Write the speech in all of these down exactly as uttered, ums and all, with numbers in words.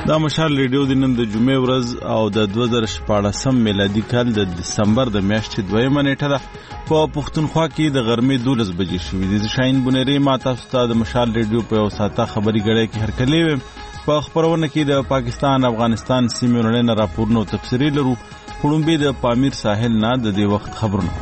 دا مشال ریډیو د نن د جمعې ورځ او د دوه زره شپاړسم میلادي کال د دسمبر د میاشتې دویمه نیټه ده. په پښتونخوا کې د غرمې دولس بجې شوې دي. زه شاهین بونیری ما تاسو ته د مشال ریډیو په یو ساعته خبري ګړۍ کې هرکلی ویم. په خپرونه کې د پاکستان افغانستان سیمې ورننه راپورونه او تفسیري لرو. وړومبې د پامیر ساحل نه د دې وخت خبرونه.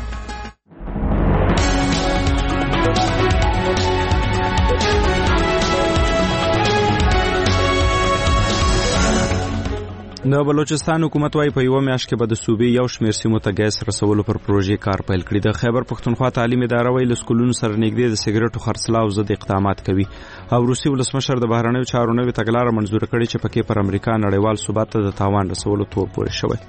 د بلوچستان حکومت وايي په یو میاشت کې به د صوبې یو شمېر سیمو ته ګیس رسولو پر پروژې کار پیل کړي. د خیبر پښتونخوا تعلیم اداره وايي له سکولونو سره نږدې د سګریټو خرڅلاو ضد اقدامات کوي. او روسي ولسمشر د بهرنیو چارو نوې تګلاره منظور کړې چې پکې پر امریکا نړیوال ثبات ته د تاوان رسولو تور پورې شوی.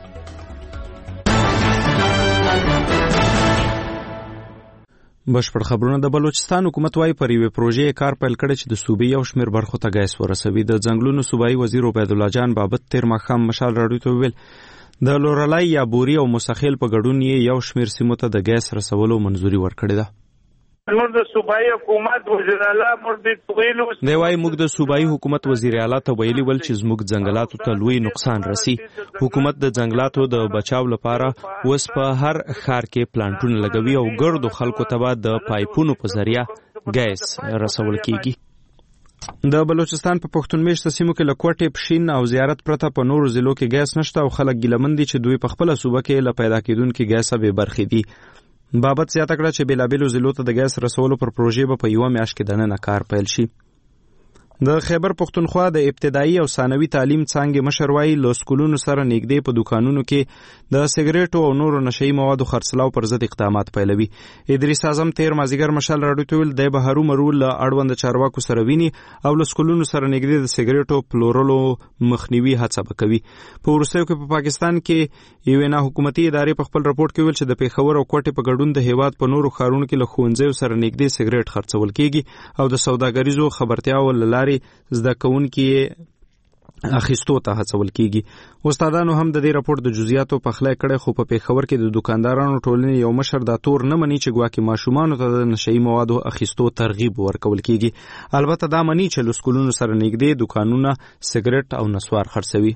بشپړ خبرونه. د بلوچستان حکومت وايي پر یوې پروژې کار پیل کړی چې د صوبې یو شمېر برخو ته ګیس ورسوي. د ځنګلونو صوبایي وزیر عبید الله جان بابت تیر ماښام مشال راډیو ته وویل د لورلای یا بوري او مسخیل په ګډون یې یو شمېر سیمو ته د ګیس رسولو منظوري ورکړې ده. نور د صوبایي حکومت وزیر اعلی مربوط ویلو دی وايي موږ د صوبایي حکومت وزیر اعلی ته ویلي ول چې زموږ ځنګلاتو ته لوی نقصان رسی. حکومت د ځنګلاتو د بچاو لپاره اوس په هر ښار کې پلانټونه لګوي او ګردو خلکو ته به د پایپونو په ذریعہ ګیس رسول کیږي. د بلوچستان په پښتون میشته سیمو کې لکوټې پښین او زیارت پرته په نورو ضلعو کې ګیس نشته او خلک ګیلمن دي چې دوی په خپل صوبه کې له پیدا کېدونکو ګیسه به برخې دي. بابت زیاته کړه چې بیلابیلو ضلعو ته د ګیس رسولو پر پروژې به په یوه میاشت کې دننه کار پیل شي. د خیبر پښتونخوا د ابتدایي او ثانوي تعلیم څانګې مشر وايي له سکولونو سره نږدې په دوکانونو کې د سګریټو او نورو نشهیي موادو خرڅلاو پر ضد اقدامات پیلوي. ادریس اعظم تیر مازیګر مشال راډیو ته ویل دی به هرومرو له اړوند چارواکو سره ویني او له سکولونو سره نږدې د سګریټو پلورلو مخنیوي هڅه وکوي. په وروستیو کې په پاکستان کې یوې نه حکومتي ادارې په خپل راپورټ کې ویل چې د پیښور او کوټې په ګډون د هیواد په نورو ښارونو کې له ښوونځیو سره نږدې سګریټ خرڅول کیږي او د سوداګریزو خبرتیاو له لارې زده کوونکي اخیستو ته هڅول کیږي. استادانو هم د دې راپور د جزئیاتو پخلی کړی خو په پیښور کې د دکاندارانو ټولنې یو مشر دا تور نه مني چې ګواکې ماشومانو ته د نشهیي موادو اخیستو ترغیب ورکول کیږي. البته دا مني چې له سکولونو سره نږدې دکانونه سګریټ او نسوار خرڅوي.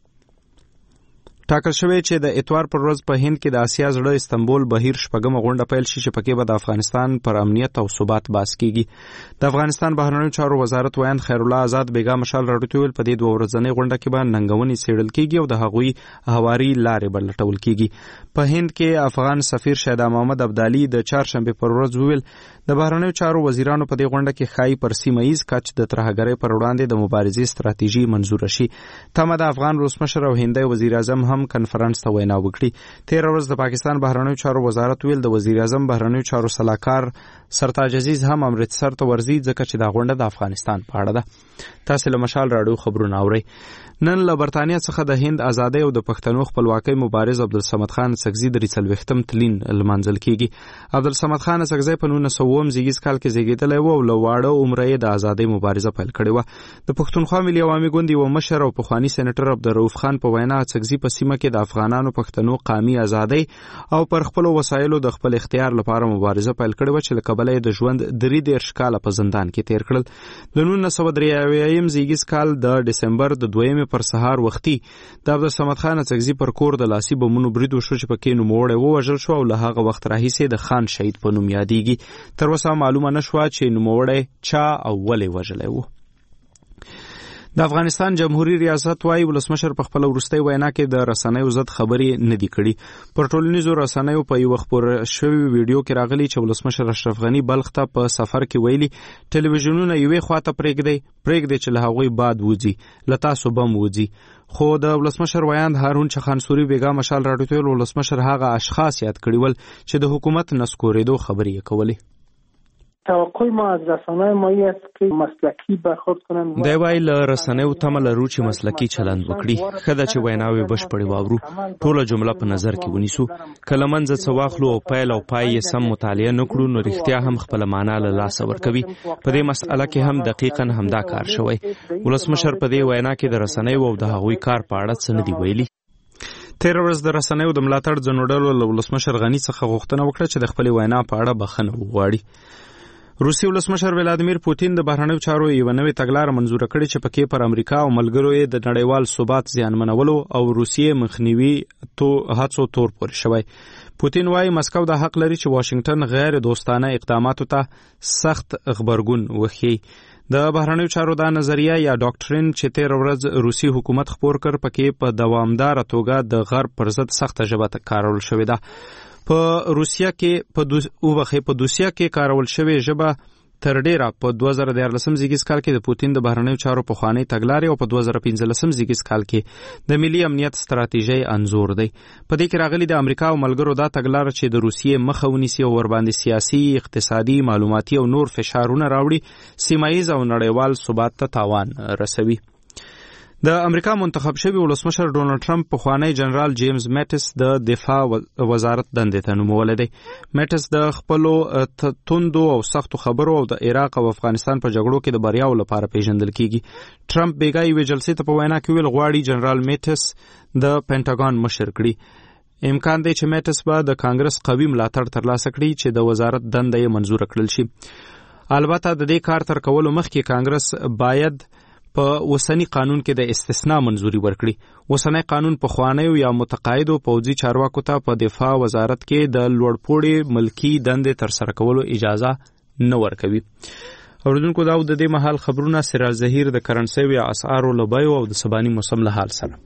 ټاکل شوی چې د اتوار پر ورځ په هند کې د اسیا زړه استنبول بهیر شپږمه غونډه پیل شي چې پکې به د افغانستان پر امنیت او ثبات بحث کیږي. د افغانستان بهرنیو چارو وزارت وایند خیر الله آزاد بیګا مشال راډیو ته ویل په دې دوه ورځنۍ غونډه کې به ننګونې څېړل کیږي او د هغوی هواري لارې به لټول کیږي. په هند کې افغان سفیر شهدا محمد ابدالي د چهارشنبې پر ورځ وویل د بهرنیو چارو وزیرانو په دې غونډه کې ښایي پر سیمه ییز کچ د ترهګرۍ پر وړاندې د مبارزې ستراتیژي منظوره شي. تمه د افغان روسمشر او هندي وزیر اعظم هم کنفرانس ته وینا وکړي. تیر ورځ د پاکستان بهرنیو چارو وزارت ویل د وزیر اعظم بهرنیو چارو سلاکار سرتاج عزیز هم امرتسر ته ورځي ځکه چې دا غونډه د افغانستان په اړه ده. تاسو له مشال راډیو خبرونه اورئ. نن له برتانیا څخه د هند ازادۍ او د پښتنو خپلواکۍ مبارز عبدالصمد خان سکزي د څلوېښتم تلین لمانځل کیږي. عبدالصمد خان سکزي په نولس سوه اووم زیږیز کال کې زیږېدلی و او له واړه عمره یې د ازادۍ مبارزه پیل کړې وه. د پښتونخوا ملي عوامي ګوند یوه مشر او پخواني سېنیټر عبدالرؤف خان په وینا سکزي په سیمه کې د افغانانو پښتنو قامي ازادۍ او پر خپلو وسایلو د خپل اختیار لپاره مبارزه پیل کړې وه چې له کبله یې د ژوند درې دېرش کاله په زندان کې تیر کړل. د نولس سوه درې اویایم زیږیز کال د ډسمبر د دویمې پر سهار وختي د عبدالصمد خان سکزي پر کور د لاسي بمونو برید وشو چې پکې نوموړی ووژل شو او له هغه وخت راهیسې د خان شهید په نوم یادیږي. تر اوسه معلومه نه شوه چې نوموړی چا او ولې وژلی و. د افغانستان جمهوریت ریاست وايي ولسمشر په خپل وروستۍ وینا کې د رسنیو ضد خبرې نه دي کړي. پر ټولنیزو رسنیو په یو خبر شوی ویډیو کې راغلی چې ولسمشر اشرف غنی بلخ ته په سفر کې ویلي ټلویزیونونه یوې خواته پرېږدي پرېږدي چې له هغوی باد وځي له تاسو بم وځي. خو د ولسمشر ویاند هارون چخانسوري بیګا مشال راډیو ته ویل ولسمشر هغه اشخاص یاد کړي ول چې د حکومت نسکورېدو خبرې یې کولې. توقع ما از رسانه‌های ما است که مسلکی برخورد کنند. دی وايي له رسنیو تمه لرو چې مسلکی چلند وکړي. ښه ده چې ویناوې بشپړې واورو، ټوله جمله په نظر کې ونیسو. کله منځه څه واخلو او پیل او پای یې سم مطالعه نه کړو نو رښتیا هم خپله معنا له لاسه ورکوي. په دې مسئله کې هم دقیقاً همدا کار شوی. ولسمشر په دې وینا کې د رسنیو او د هغوی کار په اړه څه نه دي ویلي. تیر ورځ د رسنیو د ملاتړ ځنو ډلو له ولسمشر غني څخه غوښتنه وکړه چې د خپلې وینا په اړه بخښنه وغواړي. روسي ولسمشر ولادیمیر پوتین د بهرنیو چارو یوه نوې تګلاره منظوره کړې چې پکې پر امریکا او ملګرو یې د نړیوال ثبات زیانمنولو او روسیې مخنیوي تو هڅو تور پورې شوی. پوتین وایي مسکو د حق لري چې واشنگټن غیر دوستانه اقداماتو ته سخت غبرګون وښيي. د بهرنیو چارو دا نظریه یا ډاکټرین چې تیر ورځ روسي حکومت خپور کړ پکې په دوامداره توګه د غرب پر ضد سخته ژبه کارول شوې ده. په روسیا کې په دوس او بخې په دوسیا کې کارول شوې ژبه تر ډیره په دوه زره دیارلسم زیږیز کال کې د پوتین د بهرنیو چارو پخوانی تګلارې او په دوه زره پنځلسم زیږیز کال کې د ملي امنیت ستراتیژي انزور دی. په دې کې راغلي د امریکا او ملګرو دا تګلاره چې د روسیې مخه ونیسي او ورباندې سیاسي، اقتصادي، معلوماتي او نور فشارونه راوړي، سیمایز او نړیوال ثبات ته تاوان رسوي. د امریکا منتخب شوی ولسمشر ډونالد ټرمپ پخوانی جنرال جیمز میټس د دفاع وزارت دندې ته نومولی دی. میټس د خپلو توندو او سختو خبرو او د عراق او افغانستان په جګړو کې د بریاو لپاره پیژندل کیږي. ټرمپ بیګا یوې جلسې ته په وینا کې ویل غواړي جنرال میټس د پینټاګون مشر کړي. امکان دی چې میټس به د کانګرس قوي ملاتړ ترلاسه کړي چې د وزارت دنده یې منظوره کړل شي. البته د دې کار تر کولو مخکې کانګرس باید په وسنی قانون کې د استثناء منظوري ورکړي. وسنی قانون په خوانیو یا متقاعدو پوځي چارواکو ته په دفاع وزارت کې د لوړپوړي ملکی دندې تر سره کولو اجازه نه ورکوي. اوریدونکو دا د دې مهال خبرونه سراج ظهیر د کرنسي او اسعارو لبایو او د سباني موسم له حال سره.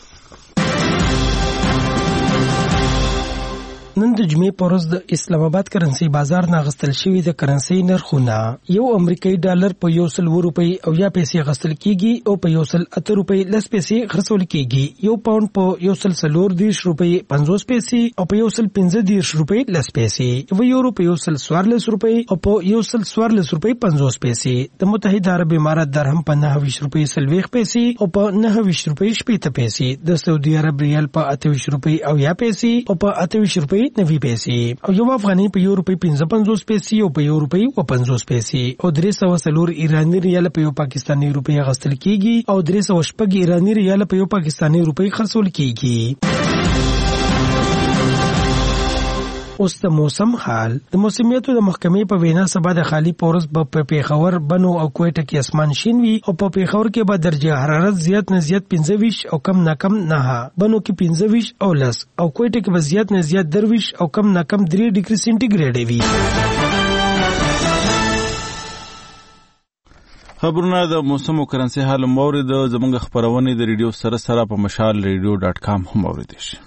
نن د جمعې په ورځ د اسلام آباد کرنسي بازار نه غستل شوی د کرنسي نرخونه یو امریکایي ډالر په یو سل روپۍ او یا پیسې غستل کیږي او په یو سل اته روپۍ لس پیسې خرڅول کیږي. یو پاوند په یو سل څلور دیرش روپۍ پنځوس پیسې او په یو سل پنځه دیرش روپۍ لس پیسې. یو یورو په یو سل څوارلس روپۍ او په یو سل څوارلس روپۍ پنځوس پیسې. د متحده عرب امارات درهم په نهه ویشت روپۍ څلوېښت پیسې او په نهه ویشت روپۍ شپېته پیسې. د سعودي عرب ریال په اته ویشت روپۍ او یا پیسې او په اته ویشت روپۍ نوي پیسې او یو افغاني په یو روپۍ پنځه پنځوس پیسې او په یو روپۍ و پنځوس پیسې او درې سوه څلور ایراني ریال په یو پاکستاني روپۍ غستل کیږي او درې سوه شپږ ایراني ریال په یو پاکستاني روپۍ خرڅول کیږي. اوس د موسم حال. د موسمیاتو د محکمې په وینا سبا د خالی پورس په پیښور، بنو او کوټه کې اسمان شین وي او په پیښور کې به درجه حرارت زیات نه زیات پنځه ویشت او کم نه کم نه، بنو کې پنځه ویشت او لس او کوټه کې به زیات نه زیات درویشت او کم نه کم درې ډیګري سنټیګریډ وي. خبرونه د موسم او کرنسي حال مورید زموږ خبرونه د ریډیو سره سره په مشال ریډیو ډاټ کام هم اوریدئ شي.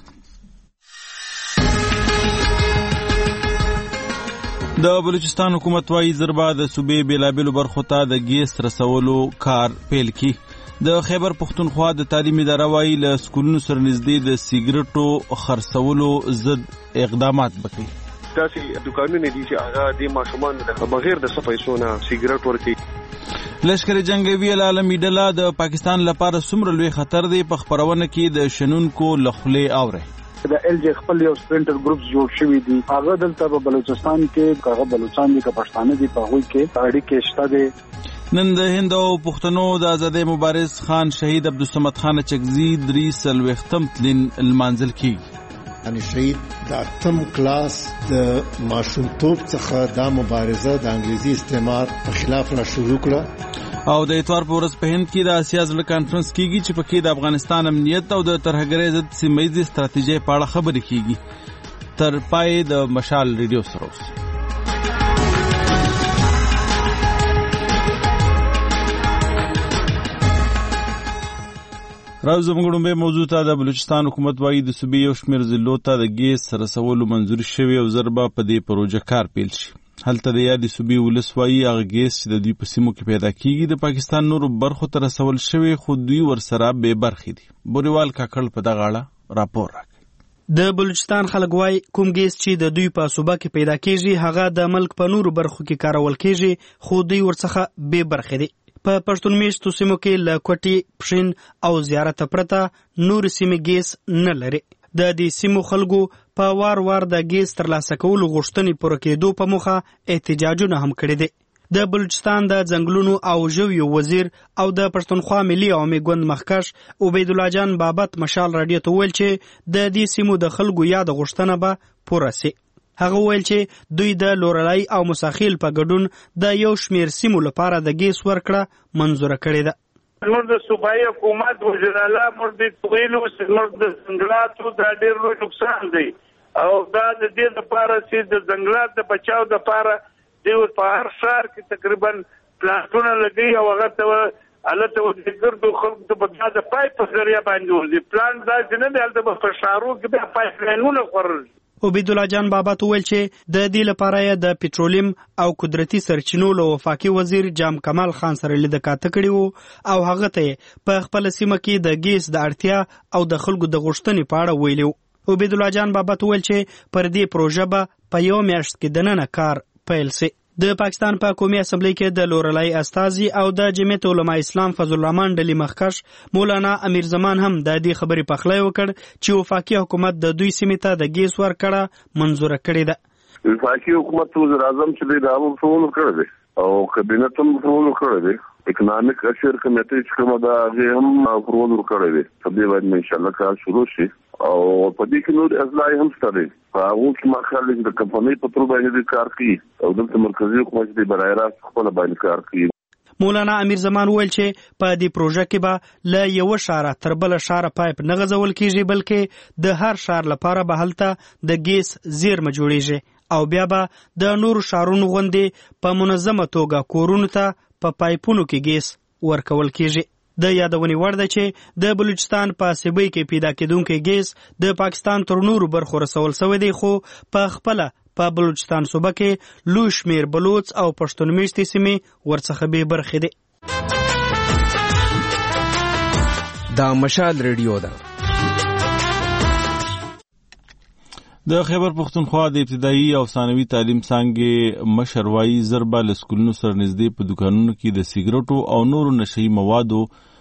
د بلوچستان حکومت وايي زربا د صوبې بیلابیلو برخو ته د ګیس رسولو کار پیل کی. د خیبر پختونخوا د تعلیم اداره وايي له سکولونو سره نږدې د سیګریټو خرڅولو ضد اقدامات وکړي. داسې دکانونه دي چې هغه د ماشومان د بغیر د صفایسو نه سیګریټ ورکړي. لشکر جنگي العالمي ډله د پاکستان لپاره څومره لوی خطر دی په خبرونه کې د شنونکو لخلې اوره. د ال جی خپل یو سپرینټر ګروپس جوړ شوی دي. هغه دلته په بلوچستان کې هغه بلوچستان دي که پښتانه دي په هغوی کې اړیکې شته دي. نن د هند او پښتنو د آزادۍ مبارز خان شهید عبدالصمد خان چکزي درې څلوېښتم تلین لمانځل کیږي. یعنی شهید د اتم کلاس د ماشومتوب څخه دا مبارزه د انګریزي استعمار په خلاف را شروع کړه او د اتوار په ورځ په هند کې د اسیا زړه کانفرنس کیږي چې پکې د افغانستان امنیت او د ترهګرۍ ضد سیمه‌ییزې ستراتیژۍ په اړه خبرې کیږي. تر پای د مشال ریډیو سره اوسئ. راز زموږ لومړی موضوع ته د بلوچستان حکومت وايي د صوبې یو شمېر ضلعو ته د ګیس رسولو منظوري شوې او ژر به په دې پروژه کار پیل شي. هلته د یادې صوبې ولس وايي هغه ګیس چې د دوی په سیمو کې پیدا کیږي د پاکستان نورو برخو ته رسول شوی خو دوی ورسره بې برخې دي. بوریوال کاکړ په دغه اړه راپور راکړي. د بلوچستان خلک وايي کوم ګیس چې د دوی په صوبه کې پیدا کیږي هغه د ملک په نورو برخو کې کارول کیږي خو دوی ورڅخه بې برخې دي. په پښتون میشتو سیمو کې له کوټي، پښین او زیارت پرته نور سیمې ګیس نه لري. د دې سیمو خلکو په وار وار د ګیس ترلاسه کولو غوښتنې پوره کېدو په موخه احتجاجونه هم کړي دي. د بلوچستان د ځنګلونو او ژویو وزیر او د پښتونخوا ملي عوامي ګوند مخکښ عبید الله جان بابت مشال رادیو ته ویل چې د دې سیمو د خلکو یاد غوښتنه به پوره سي. هغه ویل چې دوی د لورلای او مساخیل په ګډون د یو شمیر سیمو لپاره د ګیس ورکړه منظوره کړې ده. موږ د صوبایي حکومت وزیراله موږ د ویلو موږ د ځنګلاتو دا ډېر لوی نقصان دی او دا د دې لپاره چې د ځنګلات د بچاو لپاره دوی په هر ښار کې تقریبا پلانټونه لګوي او هغه ته هلته د ګردو خلکو ته به د پایپ په ذریعه باندې ورځي. پلانټ داسې نه دی، هلته به په ښارو کې بیا پایپ لاینونه خوړل. عبیدالله جان بابت ویل چې د دې لپاره یې د پټرولیم او قدرتي سرچینو له وفاقي وزیر جام کمال خان سره لید کاته کړی وو او هغه ته په خپل سیمه کې د ګیس د اړتیا او د خلکو د غوښتنې په اړه ویلو. عبیدالله جان بابت ویل چې پر دې پروژه به په یو میاشت کې دننه کار پیل سي. د پاکستان په قومي اسمبلی کې د لورلای استازي او د جمعیت علماء اسلام فضل الرحمن ډلې مخکش مولانا امیر زمان هم د دې خبرې پخلی وکړ چې وفاقي حکومت د دوی سیمې ته د ګیس ورکړه منظوره کړې ده. وفاقي حکومت وزیر اعظم چې دی دا هم ټول کړی دی او کابینټ هم ټول کړی دی. اکنامک اشر کمیټې چې کومه ده هغه هم ټول کړی دی. په دې باندې ان شاء الله کار شروع شي او په دې کې نور اصلاح هم شته. هغه چې مخالف د کمپنۍ په تر باندې کار کوي او د مرکزی حکومت د برای راست خپل باندې کار کوي. مولانا امیر زمان ویل چې په دې پروژه کې به له یو شاره تر بل شاره پایپ نه غځول کیږي بلکې د هر شار لپاره به هلته د ګیس زیرمه جوړیږي او بیا به د نور شارونو غوندې په منظمه توګه کورونو ته په پایپونو کې ګیس ورکول کیږي. د یادونې وړ ده چې د بلوچستان په سیبۍ کې پیدا کېدونکی ګیس د پاکستان تر نورو برخو رسول شوی دی خو په خپله په بلوچستان صوبه کې لوی شمېر بلوچ او پښتون میشتې سیمې ورڅخه بې برخې دي. دا مشال ریډیو ده. د خیبر پښتونخوا د ابتدایي او ثانوي تعلیم څانګې مشر وایي ضربه له سکولونو سره نږدې په دوکانونو کې د سیګرټو او نورو نشهیي موادو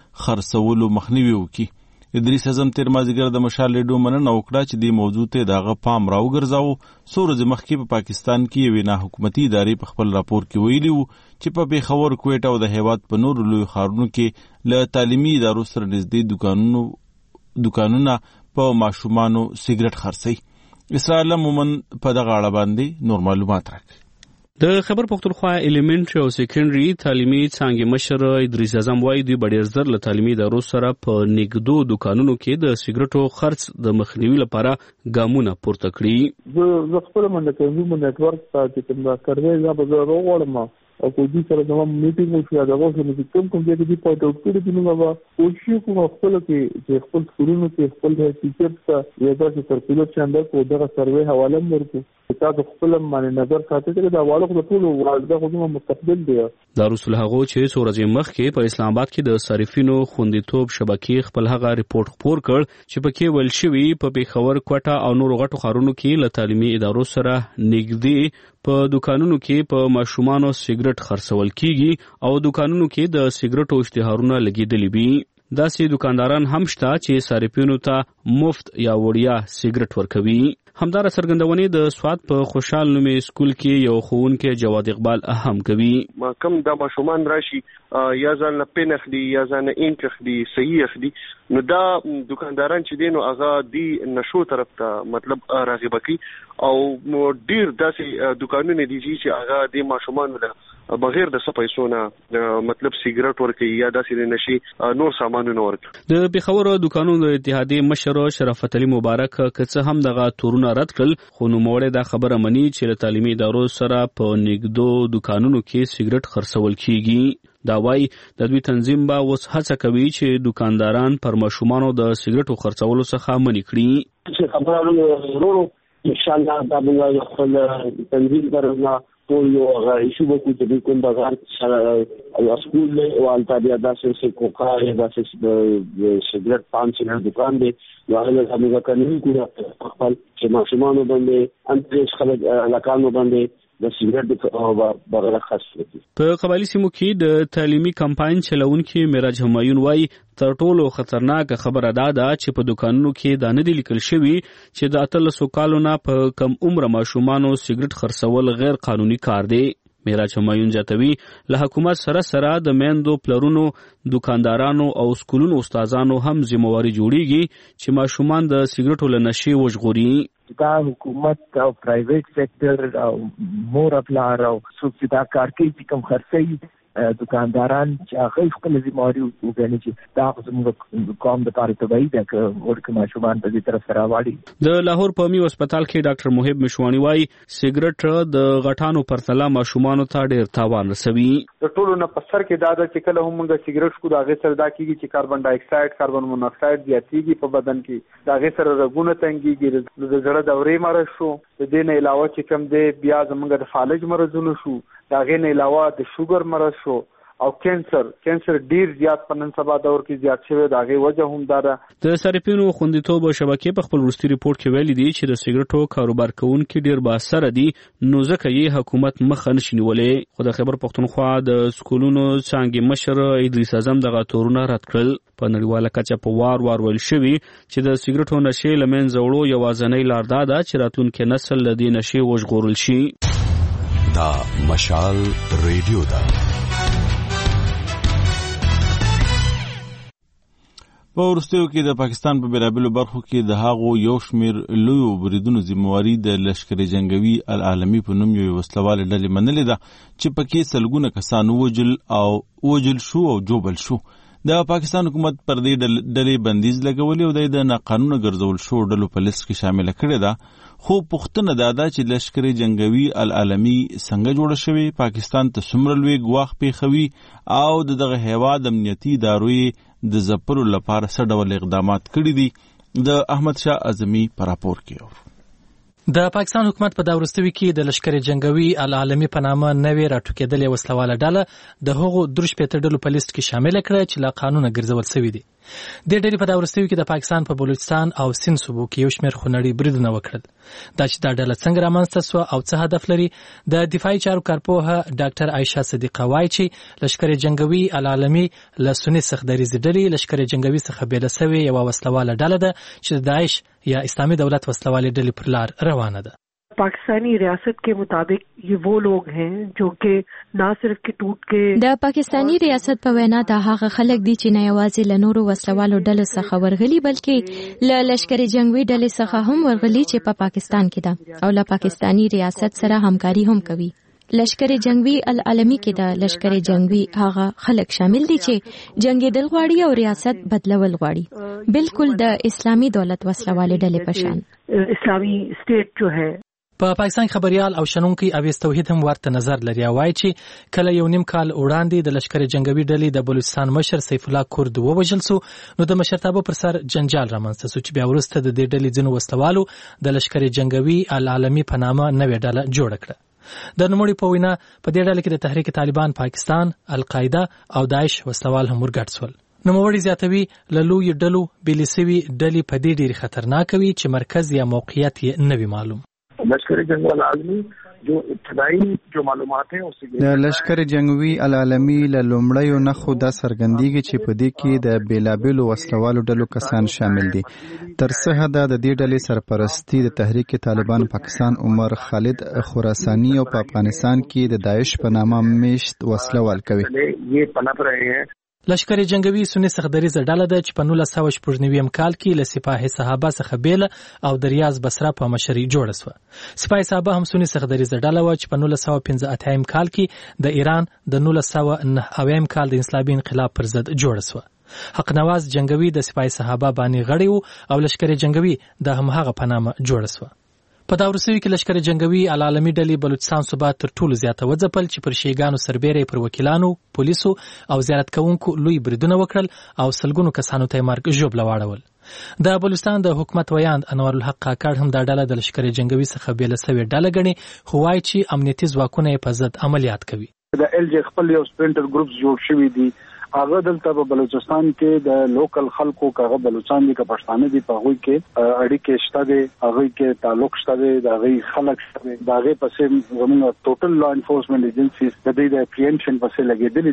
خرڅولو مخنیوي وکړي. ادریس اعظم تیر مازدیګر د مشال ریډیو مننه وکړه چې دې موضوع ته د هغه پام راوګرځاوه. څو ورځې مخکې په پاکستان کې یوې ناحکومتي ادارې په خپل راپور کې ویلي وو چې په پېښور، کویټه او د هیواد په نورو لویو ښارونو کې له تعلیمي ادارو سره نږدې دوکانونو دوکانونه په ماشومانو سیګرټ خرڅوي. اسرائیل مومن په دغه اړه باندې نور معلومات راکړي. د خیبر پښتونخوا الیمنټری او سیکنډري تعلیمي څانګې مشر ادریس اعظم وایي دوی به ډېر زر له تعلیمي ادارو سره په نږدو دوکانونو کې د سیګرټو خرڅ د مخنیوي لپاره ګامونه پورته کړي. زه خپله منډه کوم نیټورک ته چې کوم دا کړی دا به زه راغواړم او په دې سره زما میټینګ وشي دا غوښتل چې کوم کوم ځای کې دې پوینټ اوټ کړي دي نو به کوشش کوم خپل کې چې خپل سکولونو کې خپل ټیچر ته یو ځای سرکولر چاندر کو دغه سروې حواله ورکړو چې تاسو خپل باندې نظر ساتئ چې دا واړو د ټول ورځ د خو مستقبل دی. دا رسول هغه چې څو ورځې مخکې په اسلام آباد کې د صارفینو خوندیتوب شبکې خپل هغه ریپورت خپور کړ چې پکې ویل شوي په پېښور، کوټه او نورو غټو ښارونو کې له تعلیمي ادارو سره نږدې په دوکانونو کې په ماشومانو سیګرټ خرڅول کیږي او دوکانونو کې د سیګرټو اشتهارونه لګیدلي وي. داسې دکانداران هم شته چې صارفینو ته مفت یا وړیا سیګرټ ورکوي. همدار څرګندونې د سواد په خوشحال نومې سکول کې یو ښوونکی جواد اقبال هم کوي. ما کم دا ماشومان راشي یا ځان نه پین اخلي یا ځان نه انک اخلي صحیح اخلي نو دا دکانداران چې دي نو هغه دی نشو طرف ته مطلب راغبه کوي او ډیر داسې دکانونه دي چې هغه د ماشومان له بغیر د پیسو نه مطلب سیګرټ ورکوي یا داسې نشي نور سامانونه ورکوي. د پېښور دکانونو اتحادیې مشر شرافت علي مبارک کڅ هم دغه تورونه رد کړل خو نوموړی دا خبره مني چې له تعلیمي ادارو سره په نږدو دکانونو کې سیګرټ خرڅول کیږي. دا وایي د دوی تنظیم به اوس هڅه کوي چې دکانداران پر ماشومانو د سیګرټو خرڅولو څخه منع کړي. چې خبره ورو ان شاء الله دا موږ خپل تنظیم درنه ټول یو هغه ایشو به کوو چې کوم بازار سره سکول دی او هلته بیا داسې څه کوکا یا داسې د سیګرټ پان سیګرټ دکان دی نو هغه له موږ قانوني کوو خپل چې ماشومانو باندې انتریس خلک هلکانو باندې د سیګرټ بغیر خاص کړي. په قبایلي سیمو کې د تعلیمي کمپاین چلونکي میراج همایون وایي تر ټولو خطرناکه خبره دا ده چې په دکانونو کې دا نه دي لیکل شوي چې د اتلسو کالو نه په کم عمره ماشومانو سیګرټ خرڅول غیر قانوني کار دی. میراج همایون زیاتوي له حکومت سره سره د میندو پلرونو دکاندارانو او سکولونو استادانو هم ذمہواری جوړیږي چې ماشومان د سیګریټو له نشې وژغوري. دا حکومت او پرایویټ سېکټر او مور خپل او څوک دا کار کوي چې کوم خرڅي دکانداران چې هغه خپل ذمہواری وګڼي چې دا زموږ قوم د لپاره طبيعي ده چې ورکه ماشومان په دې طرف سره واړي. د لاهور پومي هسپتال کې ډاکټر محب مشوانی وايي سیګریټ د غټانو پرتله ماشومان ته ډېر تاوان رسوي. د ټولو نه په سر کې دا ده چې کله هم موږ سیګریټ کو دا غي سره دا کیږي چې کاربن ډای اکساید کاربن مونوکساید زیاتېږي په بدن کې دا غي سره رګونه تنګيږي د زړه دورې مرز شو د دې نه علاوه چې کوم دی بیا زموږ د فالج مرزونه شو دا غي نه علاوه د شوګر مرز شو او کینسر کینسر ډیر زیات په نن سبا دور کې زیات شوی دا غي وجه هم ده. د صارفینو خوندیتوب شبکې په خپل وروستي ریپورت کې ویلي دي چې د سیګریټو کاروبار کوونکي ډیر باثر دي نو ځکه یې حکومت مخ نه شي نیولې. خو د خیبر پښتونخوا د سکولونو څنګه مشر ادریس اعظم دغه تورونه رد کړل. په نړیواله کچه په وار وار ویل شوی چې د سیګریټو نشې له منځه وړو یوازینۍ لار دا ده چې راتلونکي نسل له دې نشې وژغورل شي. دا مشال ریډیو ده. په وروستیو کې د پاکستان په بیلابیلو برخو کې د هغو یو شمیر لویو بریدونو ذمہواری د لشکر جنگوي العالمي په نوم یو وسلوال ډلې منلې ده چې پکې سلګونه کسان وژل او وژل شو او جوبل شو. د پاکستان حکومت پر دې ډلې بندیز لګولې او د ناقانونه ګرځول شو ډلو په لیست کې شامل کړي ده. خو پوښتنه دا ده چې لشکر جنگوي العالمي څنګه جوړ شوی، پاکستان ته څومره لوی ګواښ پیښوي او دغه هیواد امنیتي ادارې د زپرو لپاره څه ډول اقدامات کړي دي. د احمد شاه اعظمي په راپور کې د پاکستان حکومت په دا وروستیو کې د لشکر جنگوي العالمي په نامه نوې راټوکېدلې وسلواله ډله د هغو درش پېته ډلو په لیست کې شامل کړه چې لا قانونه ګرځول شوي دي. د ډلې په دا وروستیو کې د پاکستان په بلوچستان او سند صوبو کې یو شمېر خونړي بریدونه وکړل. دا چې دا ډله څنګه رامنځته سوه او څه هدف لري، د دفاعي چارو کارپوهه ډاکټر عایشه صدیقه وایي چې لشکر جنگوي العالمي له سني سختدریځې ډلې لشکر جنگوي څخه بېله سوې یوه وسلواله ډله ده چې د داعش یا اسلامی دولت وسلوالې ډلې پر لار روانه ده. पाकिस्तानी रियासत के मुताबिक ये वो लोग हैं जो कि ना सिर्फ के टूट के د پاکستانی ریاست په وینا دا هغه خلک دي چې نه یوازې له نورو وسلوالو ډلو څخه ورغلي بلکې له لشکر جنگوي ډلې څخه هم ورغلي چې په پاکستان کې ده او له پاکستانی ریاست سره همکاري هم کوي. لشکر جنگوي العالمي کې د لشکر جنگوي هغه خلک شامل دي چې جنگیدل غواړي او ریاست بدلول غواړي، بالکل د اسلامی دولت وسلوالې ډلې په شان. اسلامی سټیټ جو ہے په پاکستان خبريال او شنونکي اویس توحید هم ورته نظر لري او وايي چې کله یو نیم کال وړاندې د لشکر جنگوي ډلې د بلوچستان مشر سیف الله کورد ووژل سو نو د مشرتابه پر سر جنجال رامنځته سو چې بیا وروسته د دې ډلې ځینو وسلوالو د لشکر جنگوي العالمي په نامه نوې ډله جوړه کړه. د نوموړي په وینا په دې ډله کې د تحریک طالبان پاکستان، القاعده او داعش وسلوال هم ورګډ سول. نوموړي زیاتوي له لویو ډلو بېلې سوي ډلې په دې ډېرې خطرناکه وي چې مرکز یا موقعیت یې نه وي معلوم. لشکر جنگوی العالمی جو ابتدائی جو معلومات ہیں اس د لشکر جنگوي العالمي له لومړیو نښو دا څرګندېږي چې په دې کې د بیلابیلو وسلوالو ډلو کسان شامل دي. تر څه حده د دې ډلې سرپرستی د تحریک طالبان پاکستان عمر خالد خراساني او په افغانستان کې د داعش په نامه میشت وسلوال کوي. یہ پنپ رہے ہیں. لشکر جنگوي سني سختدریځه ډله ده چې په نولس سوه شپږ نوي کال کې له سپاه صحابه څخه بیله او د ریاض بصره په مشرۍ جوړه سوه. سپاه صحابه هم سني سختدریځه ډله وه چې په نولس سوه پنځه اتیا کال کې د ایران د نولس سوه نهه اویا کال د انقلابي انقلاب پر ضد جوړه سوه. حق نواز جنگوي د سپاه صحابه باندې غړی وو او لشکر جنگوي د همهغه په نامه جوړه سوه. په دا وروستیو کې لشکر جنگوي العالمي ډلې بلوچستان صوبه تر ټولو زیاته وځپل چې پر شیګانو سربیره پر وکیلانو، پولیسو او زیارت کوونکو لوی بریدونه وکړل او سلګونو کسانو ته مرګ ژوبله واړول. د بلوچستان د حکومت ویاند انور الحق کاکړ هم دا ډله د لشکر جنگوي څخه بیله سوې ډله ګڼي خو وایي چې امنیتي ځواکونه یې په ضد عملیات کوي. د ایل جی خپل یو سپرینټر ګروپس جوړ شوي دي. هغه دلته په بلوچستان کې د لوکل خلکو کاغه بلوچستان دي که پښتانه دي په هغوی کې اړیکې شته دي، هغوی کې تعلق شته دي، د هغوی خلک شته دي، د هغې پسې زموږ ټوټل لا انفورسمنټ ایجنسیز د دې د اپریهنشن پسې لګېدلې دي.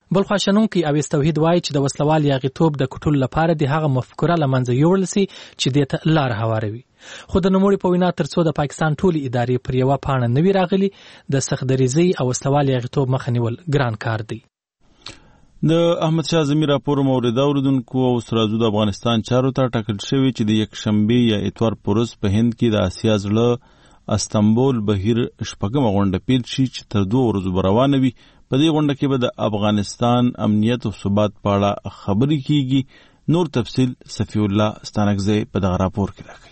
بل خو شنونکي اویس توحید وایي چې د وسلوال یاغیتوب د کټول لپاره د هغه مفکوره لمنځه یوړل سي چې د ته لار هواروي. خو د نوموړي په وینا ترڅو د پاکستان ټولې ادارې پر یوه پاڼه نه وي راغلي د سختدریزۍ او وسلوال یاغیتوب مخه نیول ګران کار دی. د احمد شاه زمي راپور مورد اوریدونکو او سرازو د افغانستان چارو ته ټاکل شوی چې د یک شنبه یا اتوار پروز په هند کې د اسیا زړه استنبول بهیر شپږمه غونډه پیل شي چې تر دوه ورځو روانه وي. په دې غونډه کې به د افغانستان امنیت او ثبات په اړه خبرې کیږي. نور تفصیل صفی الله ستانکزی په دغه راپور کې راکړي.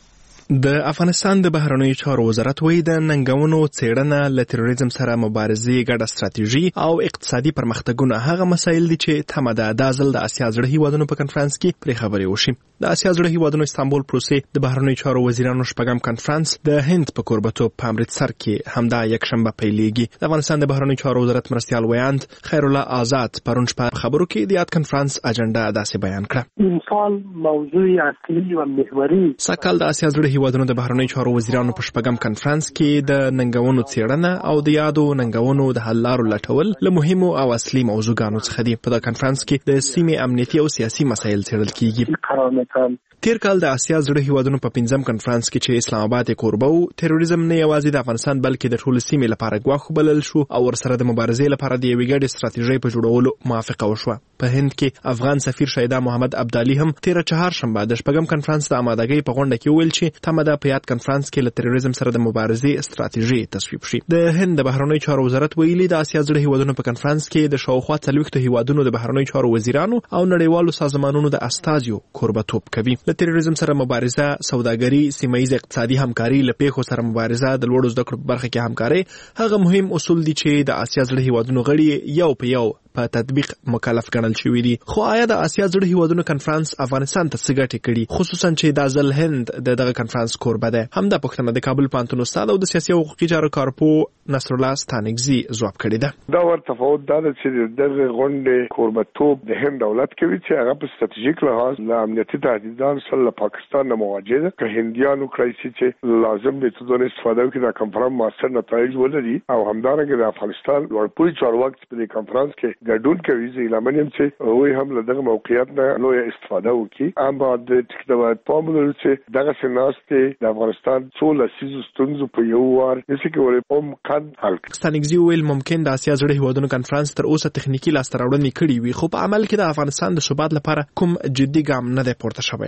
د افغانستان د بهرنیو چارو وزارت وایي د ننګونو څېړنه له تروریزم سره مبارزې ګډه ستراتیژي او اقتصادي پرمختګونه هغه مسایل دي چې تمه ده دا ځل د اسیا زړه هیوادونو په کنفرانس کې پرې خبرې وشي. د اسیا زړه هیوادونو استانبول پروسې د بهرنیو چارو وزیرانو شپږم کنفرانس د هند په کوربتوب په امرتسر کې همدا یکشنبه پیلېږي. د افغانستان د بهرنیو چارو وزارت مرستیال ویاند خیر الله آزاد پرون شپه خبرو کې د یاد کنفرانس اجنډا داسې بیان کړه. این سال موضوع اصلي و محوري سکهال د اسیا زړه هیوادونو د بهرنیو چارو وزیرانو په شپږم کنفرانس کې د ننګونو څېړنه او د یادو ننګونو د حل لارو لټول له مهمو او اصلي موضوعګانو څخه دي. په دغه کنفرانس کې د سیمې امنیتي او سیاسي مسایل څېړل کیږي. تیر کال د اسیا زړه هیوادونو په پنځم کنفرانس کې چې اسلام آباد یې کوربه و، تروریزم نه یوازې د افغانستان بلکې د ټولو سیمې لپاره ګواښ وبلل شو او ورسره د مبارزې لپاره د یوې ګډې ستراتیژۍ په جوړولو موافقه وشوه. په هند کې افغان سفیر شهیدا محمد عبدالي هم تیره چهارشنبه د شپږم کنفرانس د آمادګۍ په غونډه کې وویل چې تمه ده په یاد کنفرانس کې له تروریزم سره د مبارزې ستراتیژي تصویب شي. د هند د بهرنیو چارو وزارت ویلي د اسیا زړه هیوادونو په کنفرانس کې د شاوخوا څلوېښتو هیوادونو د بهرنیو چارو وزیرانو او نړیوالو سازمانونو د استازیو کوربتوب کوي. له تروریزم سره مبارزه، سوداګري، سیمه ییز اقتصادي همکاري، له پیښو سره مبارزه، د لوړو زده کړو په برخه کې همکاري هغه مهم اصول دي چې د اسیا زړه هیوادونو غړي یو په یو په تطبیق مکلف ګڼل شوي دي. خو آیا د اسیا زړه هیوادونو کنفرانس افغانستان ته څه ګټې کړي، خصوصا چې دا ځل هند د دغه کنفرانس کوربه ده؟ همدا پوښتنه د کابل پوهنتون استاد او د سیاسي او حقوقي چارو کارپو نصرالله ستانکزي ځواب کړی ده. دا ور تفاوت دا چې دغه غونډې کوربتوب د هند دولت کوي چې هغه په ستراتیژیک لحاظ له امنیتي تهدیداتو سره له پاکستان نه مواجه ده. که هندیانو کړی چې لازم دي چې د استفاده وکړي د کنفرانس مؤثر نتایج ولري او همدارنګه د افغانستان لوړپوړي چارواکي په دې کنفرانس کې ګډون کوي. زه لمنیم چې وای هم له دغه موقعیت نه لوی استفاده وکړي. اما د ټیکنالوژي په مولر چې دغه سناسته د افغانستان څو لسیزو ستونزو په یو وار نشي کولای په مکان حل کړي. ستانکزي ویل ممکن د اسیا زړه هیوادونو کنفرانس تر اوسه تخنیکی لاسته راوړنې کړې وي، خو په عمل کې د افغانستان د ثبات لپاره کوم جدي ګام نه دی پورته شوی.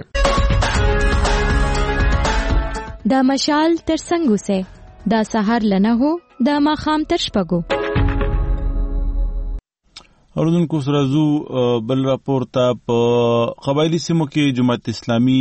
دا مشال تر څنګه سه دا سحر لنه هو دا ماخام تر شپږو. اوردونکو سره زو بل راپور ته په قبایلی سیمو کې جماعت اسلامي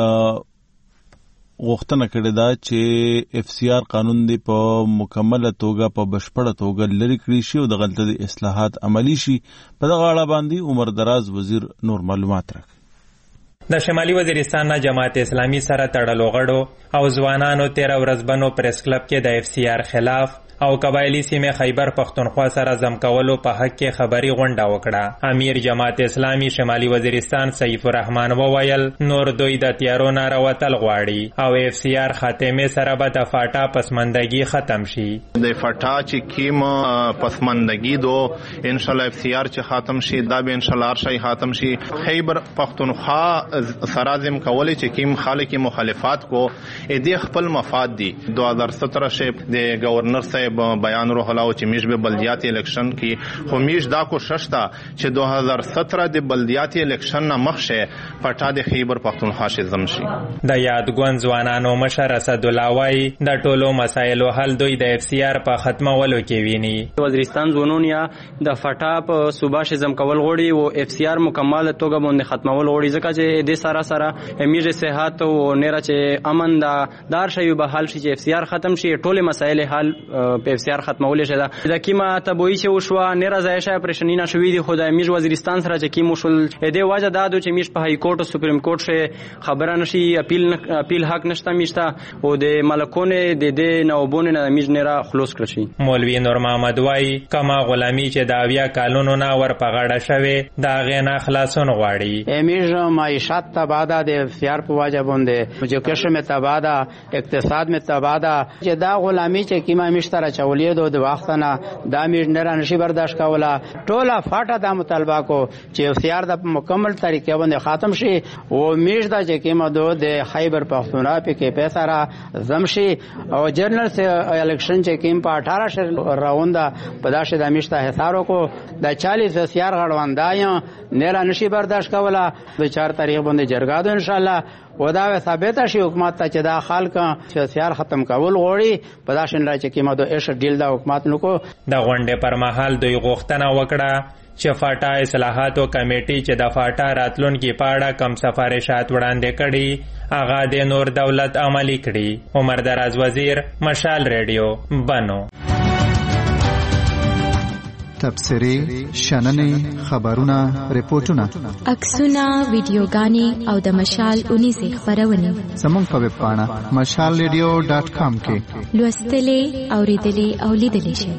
غوښتنه کړې ده چې اف سی آر قانون دی په مکمله توګه په بشپړه توګه لري کړی شي او د غلطه د اصلاحات عملی شي. په دغه اړه باندې عمر دراز وزیر نور معلومات راکړي. د شمالي وزیرستان نه جماعت اسلامي سره تړلو غړو او ځوانانو تیره ورځ بنو پریس کلب کې د اف سی آر خلاف او قبایلی سیمه خیبر پختونخوا سره زم کولو په حق کې خبري غونډه وکړه. امیر جماعت اسلامي شمالي وزیرستان سیف الرحمن وویل نور دوی د تیارو ناروتل غواړي او اف سی آر خاتمه سره به د فاټا پسماندګي ختم شي. د فاټا چې کیم پسماندګي دو ان شاء الله اف سی آر چې ختم شي دا به ان شاء الله شي ختم شي. خیبر پختونخوا سره زم کولې چې کیم خالق مخالفت کو ا دې خپل مفاد دي. دو هزار سترہ شپ د گورنر صاحب بیان رو حلاو چې میش به بلدیاتی الیکشن کی خو میش دا کوشش تا چې دو هزار سترہ د بلدیاتی الیکشن نه مخشه پټا د خیبر پختونخوا شزم شي. د یادګون ځوانانو مشر اسد الله وای د ټولو مسایلو حل دوی د اف سی آر په ختمولو کې ویني. وزیرستان زونون یا د فټا په صوبه شزم کول غوړي او اف سی آر مکمل توګه باندې ختمول غوړي ځکه چې د سارا سره میش صحت او نره چې امن دا دار شي به حل شي چې اف سی آر ختم شي ټول مسایل حل په اف سی آر ختمول شي. دا د کیما تبوي چې وشو نه راځي پرېشنی نه شوې دي. خدای میش وزیرستان سره چې کیم وشول دې واجه دادو چې میش په های کورټ او سپریم کورټ شه خبره نشي اپیل اپیل حق نشته میشته او د ملکونه د دې نوبونه نه میش نه را خلاص کړ شي. مولوی نور محمد وای کما غلامی چې دا بیا کالونو نه ور پغړه شوه دا غینا خلاصون غواړي. میش معیشت تبادا د اف سی آر په واجه باندې ایجوکیشن می تبادا اقتصاد می تبادا چې دا غلامی چې کیما میشته را چولې دو د وخت نه د امیر نه نشي برداشت کوله ټوله فاټه د مطالبه کو چې اف سی آر د مکمل طریقې باندې ختم شي او میش د چې کېمه دو د خیبر پختونخوا په کې پیسې را زمشي او جنرال الیکشن چې کېم په اٹھارہ راوند په داشه د میشته حسارو کو د چالیس اف سی آر غړوندای نه نشي برداشت کوله د چار تاریخ باندې جرګه ده ان شاء الله ودا ثابت شي حکومت ته چې دا خلک سیاسيار ختم کول غوړي په داشن را چې کیمه دو ايش ډیل دا حکومت نو کو د غونډې پر مهال دوی غوښتنه وکړه چې فاټا اصلاحاتو کمیټي چې د فاټا راتلونکي پاړه کم سفارشات وړاندې کړي هغه د نور دولت عملی کړي. عمر دراز وزیر، مشال ریډیو، بنو. تبصرې، شننې، خبرونه، ریپورتونه، عکسونه، ویډیوګانې او د مشال اونیزې خپرونې زموږ په ویب پاڼه مشال ریډیو ډاټ کام کې لوستلې، اورېدلې او لیدلې شئ.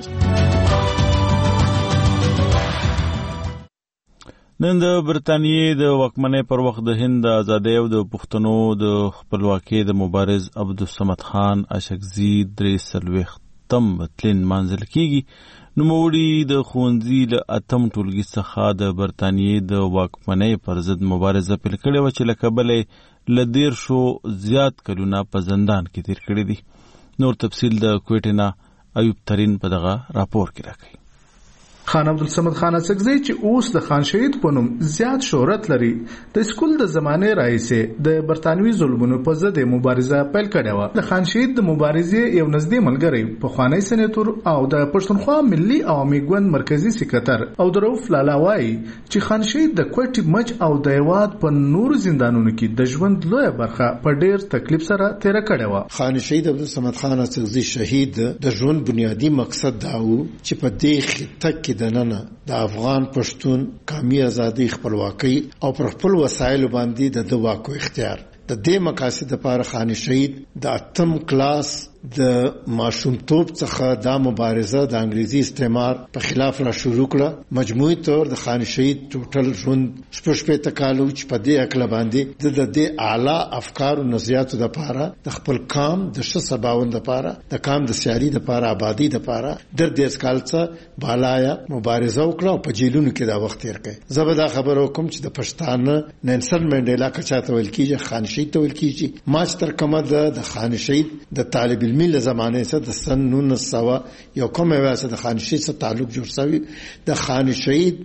نن د برتانیې د واکمنۍ پر وخت د هند د ازادۍ او د پښتنو د خپلواکۍ د مبارز عبدالصمد خان اشکزي درې څلوېښتم تلین مانځل کېږي. نوموړي د ښوونځي له اتم ټولګي څخه د برتانیې د واکمنۍ پر ضد مبارزه پیل کړې وه چې له کبله یې له دیرشو زیات کلونه په زندان کې تیر کړي دي. نور تفصیل د کویټې نه ایوب ترین په دغه راپور کې راکوي. خان عبدالصمد خان اڅکزی چې اوس د خان شهید په نوم زیات شهرت لري د سکول د زمانې راهیسې د برتانوي ظلمونو په ضد مبارزه پیل کړې وه. د خان شهید د مبارزې یو نږدې ملګری پخوانی سېنیټور او د پښتونخوا ملي عوامي ګوند مرکزي سکرټر او د رؤف لالا وایي چې خان شهید د کوټې مچ او د هېواد په نورو زندانونو کې د ژوند لویه برخه په ډېر تکلیف سره تېره کړې وه. خان شهید عبدالصمد خان اڅکزی شهید د ژوند بنیادی مقصد دا و چې په دې خطه کې دننه د افغان پښتون قومي ازادي خپلواکي او پر خپل وسایل باندې د دواکو اختیار د دې مقاصد لپاره خان شهید د اتم کلاس د ماشومتوب څخه دا مبارزه د انګریزي استعمار په خلاف را شروع کړه. مجموعي طور د خان شهید ټوټل ژوند شپږ شپېته کاله چې په دې عقل باندې د دې اعلی افکار او نظریاتو لپاره د خپل قام د ښه سباوند لپاره د قام د سیالي لپاره آبادی لپاره در دېرش کال څخه بالایا مبارزه وکړه او په جیلونو کې دا وخت تیر کړ. زه به دا خبره وکم چې د پښتانه نلسن منډیلا کچاته ویل کیږي خان شهید ته ویل کیږي. ما چې تر کومه د خان شهید د طالب مل زمانه سره د سن نونس سوا یو کومه واسه د خان شهید سره تعلق جوړ شوی. د خان شهید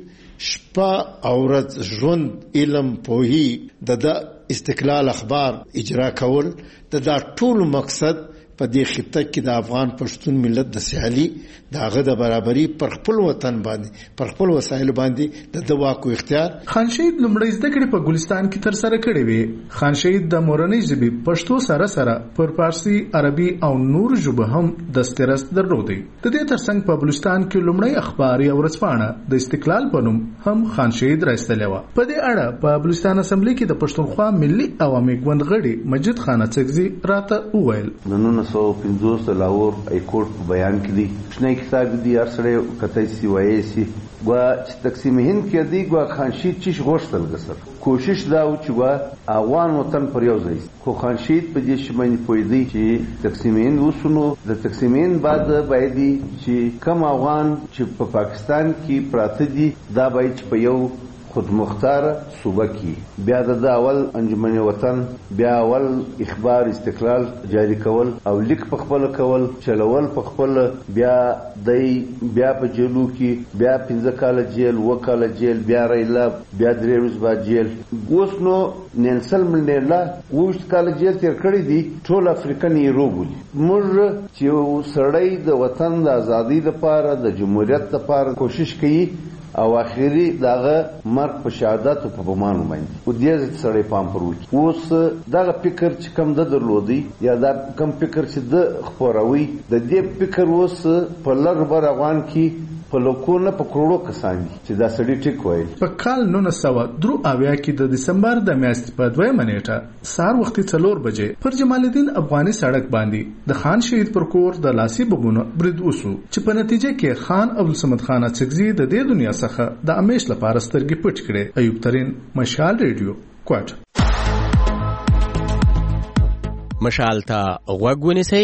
شپه او ورځ ژوند علم پوهی د استقلال اخبار اجرا کول د دا ټول مقصد په دې خطه کې د افغان پښتون ملت د سیالي دغه د برابرۍ پر خپل وطن باندې پر خپل وسایل باندې د دواکو اختیار. خان شهید لومړی زده کړې په ګلستان کې تر سره کړې وې. خان شهید د مورنۍ ژبې پښتو سره سره پر فارسی، عربي او نور ژبو هم دسترس درلودی. د دې ترڅنګ په بلوچستان کې لومړی اخبار یا ورځپاڼه د استقلال په نوم هم خان شهید راستلې وه. په دې اړه په بلوچستان اسمبلی کې د پښتونخوا ملي عوامي ګوند غړي مجید خان اڅکزی راته وویل سو پنځوس لاهور ای کورټ په بیان کې دي شنه کتاب دي هر سره کته سی وایي سی وا چې تقسیم هند کې دی ګوا خان شهید چې غوښتل غسر کوشش دا و چې وا افغان وطن پر یو ځای خو خان شهید په دې شمن پویدي چې تقسیم هند وسونو د تقسیم هند بعد باید چې کم افغان چې په پاکستان کې پراته دي دا باید په یو خود مختار صوبه کی بیا د اول انجمن وطن بیا اول اخبار استقلال جاری کول او لیک په خپل کول چلول په خپل بیا دای بیا په جیلو کې بیا پنځه کال جیل وکاله جیل بیا ریلا بیا درې ورځې بعد جیل اوس نو ننسل منډیلا وښت کال جیل تیر کړی دی ټول افریقن یې روبولي موږ چې سړی د وطن د ازادۍ لپاره د جمهوریت لپاره کوشش کوي او اخیری داغه مرګ په شهادت په بمانو باندې او دې سره پام پروي اوس داغه فکر چې کم د درلودي یا دا کم فکر چې د خبروي د دې فکر اوس په لږ بر افغان کې په لکونه په کروڑو کسان دي چې دا سړي ټیک وایي. په کال نولس سوه درو اویا کې د دسمبر د میاشتې په دویمه نیټه سهار وختي څلور بجې پر جمال الدین افغاني سړک باندې د خان شهید پر کور د لاسي بمونو برید وسو چې په نتیجه کې خان عبدالصمد خان اڅکزی د دې دنیا څخه د امیش لپاره سترګې پټ کړې. ایوب ترین، مشال ریډیو، کوټ. مشال ته غوږ ونیسئ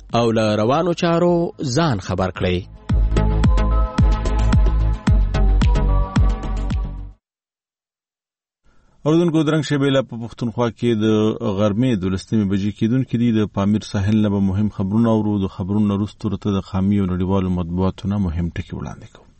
او له روانو چارو ځان خبر کړئ. اوردونکو درنګ شیبېلا په پښتونخوا کې د غرمې دولسمې بجې کېدونکې دي. د پامیر ساحل نه به مهم خبرونه اورو. د خبرونو وروسته ورته د قامي او نړیوالو مطبوعاتو نه مهم ټکي وړاندې کوو.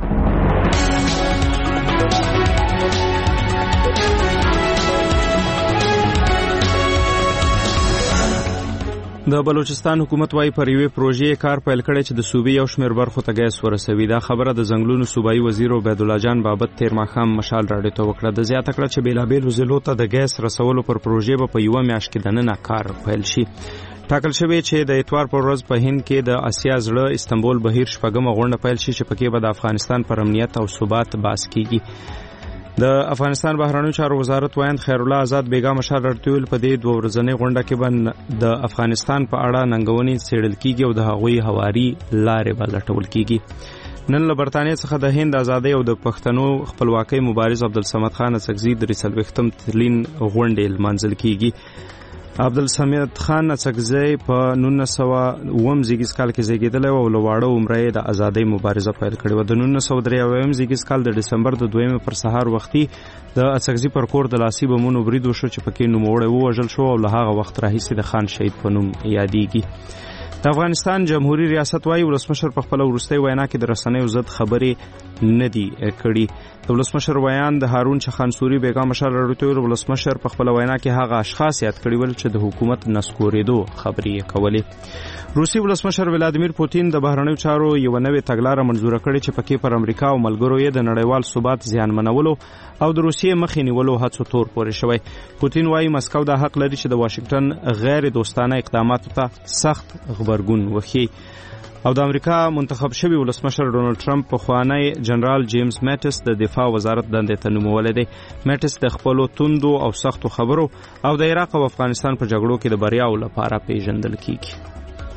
د بلوچستان حکومت وايي پر یوې پروژې کار پیل کړی چې د صوبې یو شمېر برخو ته ګیس ورسوي. دا خبره د ځنګلونو صوبایي وزیر عبید الله جان بابت تیر ماښام مشال راډیو ته وکړه. د زیاته کړه چې بېلابېلو ضلعو ته د ګیس رسولو پر پروژې به په یوه میاشت کې دننه کار پیل شي. ټاکل شوی چې د اتوار پر ورځ په هند کې د اسیا زړه استنبول بهیر شپږمه غونډه پیل شي چې پکې به د افغانستان پر امنیت او ثبات بحث کیږي. د افغانستان بهرنیو چارو وزارت وایند خیرالله آزاد بیګا مشال راډیو په دې دوه ورځنۍ غونډه کې به د افغانستان په اړه ننګونې څېړل کیږي او د هغوی هواري لارې به لټول کیږي. نن له برتانیې څخه د هند ازادۍ او د پښتنو خپلواکۍ مبارز عبدالصمد خان اڅکزي درې څلوېښتم تلین غونډې لمانځل کیږي. عبدالصمد خان اڅکزي په نولس سوه اووم زیږیز کال کې زیږېدلی او له واړه عمره یې د ازادۍ مبارزه پیل کړې وه. د نولس سوه درې اویایم زیږیز کال د ډسمبر د دویمې پر سهار وختي د اڅکزي پر کور د لاسي بمونو برید وشو چې پکې نوموړی ووژل شو او له هغه وخت راهیسې د خان شهید په نوم یادېږي. د افغانستان جمهوریت ریاست وايي ولسمشر په خپل وروستۍ وینا کې د رسنیو ضد خبرې نه دي کړي. د ولسمشر ویان د هارون چخانسوري بیګا مشال راډیو ولسمشر په خپل وینا کې هغه اشخاص یاد کړي ول چې د حکومت نسکورېدو خبرې کولې. روسي ولسمشر ولادیمیر پوتین د بهرنیو چارو یو نوې تګلاره منزوره کړې چې پکې پر امریکا او ملګرو یې د نړیوال ثبات زیانمنولو او د روسیې مخې نیولو هڅو تور پورې شوی. پوتین وايي مسکو دا حق لري چې د واشنگټن غیر دوستانه اقداماتو ته سخت غبرګون وښيي. او د امریکا منتخب شوی ولسمشر ډونالد ټرمپ په خوانی جنرال جیمز میټس د دفاع وزارت دندې ته نومولی دی. میټس د خپلو توندو او سختو خبرو او د عراق او افغانستان په جګړو کې د بریاو لپاره پیژندل کیږي.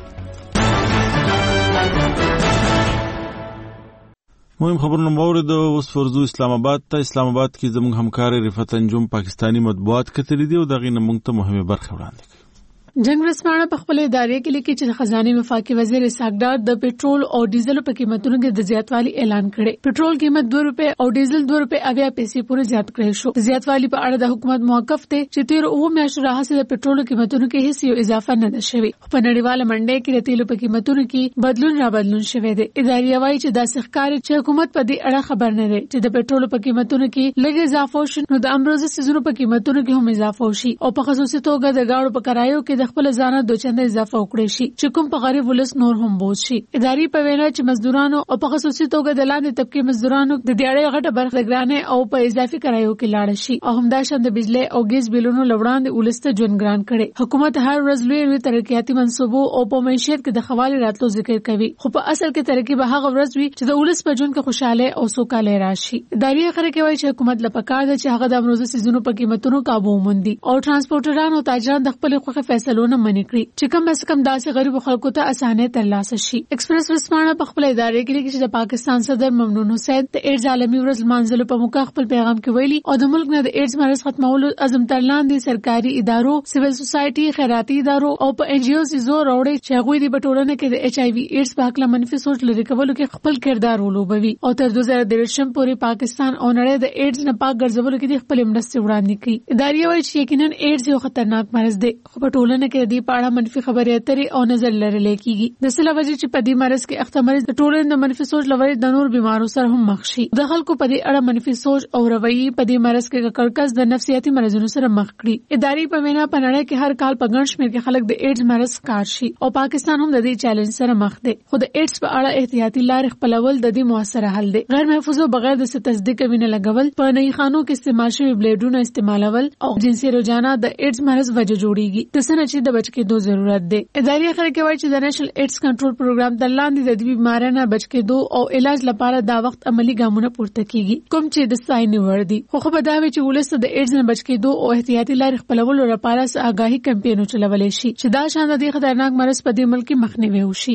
مهم خبرونه مورد اوس فرضو اسلام آباد ته. اسلام آباد کې زموږ همکار رفعت انجم پاکستانی مطبوعات کتلی دی او دغه نه موږ ته مهمه برخه وړاندې کوي. جنگ رسمانه په خپل ادارې کې لیکي چې خزانه وفاقي وزیر اسحاق ډار د پېټرول او ډیزل په قیمتونو کې د زیاتوالي اعلان کړي. پېټرول قیمت دوه روپے او ډیزل دوه روپے اویا پیسې پورې زیات کړی شو. زیاتوالي په اړه د حکومت موقف ته چې تیر او میاشتو راهیسې د پېټرول قیمتونو کې هیڅ یو اضافه نه ده شوې. په نړیواله منډي کې د تیلو په قیمتونو کې بدلون را بدلون شوی دی. ادارې وايي چې دا ښکاري چې حکومت په دې اړه خبر نه دی چې د پېټرول په قیمتونو کې لږ اضافه وشي نو د امروزه سيزونو په قیمتونو کې هم اضافه وشي او په خصوصي توګه د گاډو په کرایو کې د خپل ځانه د چنده اضافه وکړي شي چې کوم په غریب ولس نور هم بوج شي. ادارې په وینا چې مزدورانو او په خصوصي توګه د لاندې طبقه مزدورانو د دیاړې غټه برخه ګرانه او په اضافي کرایو کې لاړ شي او همداشان د بجلی او ګیس بیلونو لوړاندې ولسته ژوند ګران کړي. حکومت هر ورځ لوی لوی ترقیاتي منصوبو او په معیشت کې د خوالي راتلو ذکر کوي خو په اصل کې ترقی به هغه ورځ وي چې د ولس په ژوند کې خوشاله او سوکاله راشي. ادارې خره کې وایي چې حکومت لپاره ده چې هغه د امروزه سيزونو په قیمتونو قابو وموندي او ترانسپورټرانو او تاجران د خپل خوخه فیصلونه منې کړي چې کم از کم داسې غریب خلکو ته اسانه ترلاسه شي. ایکسپریس رسمانه په خپل ادارې کې لیکي چې د پاکستان صدر ممنون حسین د ایډز عالمي ورځ منځلو په موقع خپل پیغام کې ویلي او د ملک نه د ایډز مرض ختمولو عزم تر لاندې سرکاري ادارو، سیویل سوسایټي، خیراتي ادارو او په ان جی او سي زور وروړي چې هغوی د بټولنه کې د ایچ آی وی ایډز په حق له منفي سوچ لري کولو کې خپل کردار ولوبوي او تر دوه زره درویشتم پورې پاکستان او نړۍ د ایډز نه پاک ګرځولو کې خپل مرستې وړاندې کوي. ادارې وايي چې یقینا ایډز یو خطرناک مرض دی خو په ټولنه کې د پاړه منفي خبرې اترې او نظر لرل کېږي. د سلا وجه چې په دې مرض کې اخته مریض د ټولنې د منفي سوچ لوري د نور بیمارو سره هم مخ شي. د خلکو په دې اړه منفي سوچ او رویه په دې مرض کې کړکس د نفسیاتي مرزونو سره مخ کړي. ادارې په وینا په نړۍ کې هر کال په ګڼ شمېر کې خلک د ایډز مرض ښکار شي او پاکستان هم د دې چیلنج سره مخ دی. خو د ایډز په اړه احتیاطي لارې خپلول د دې موثره حل دی. غیر محفوظ او بغیر د تصدیق وینه لګول، په نهي خانو کې استعمال شوی بلیډونه استعمالول او جنسي رجحانات د ایډز مرض وجه جوړیږي. د سنه چې د بچ کېدو ضرورت دی. ادارې خلک کوي چې د نېشنل ایډز کنټرول پروګرام د لاندې د دې بیماری نه بچ کېدو او علاج لپاره دا وخت عملی ګامونه پورته کیږي کوم چې د ستاینې وړ دي. خو خو به دا وي چې ولس د ایډز نه بچ کېدو او احتیاطي لارې خپلولو لپاره آګاهي کمپاینونه چلولای شي چې دا شان د خطرناک مرض په دې ملک مخنیوي وشي.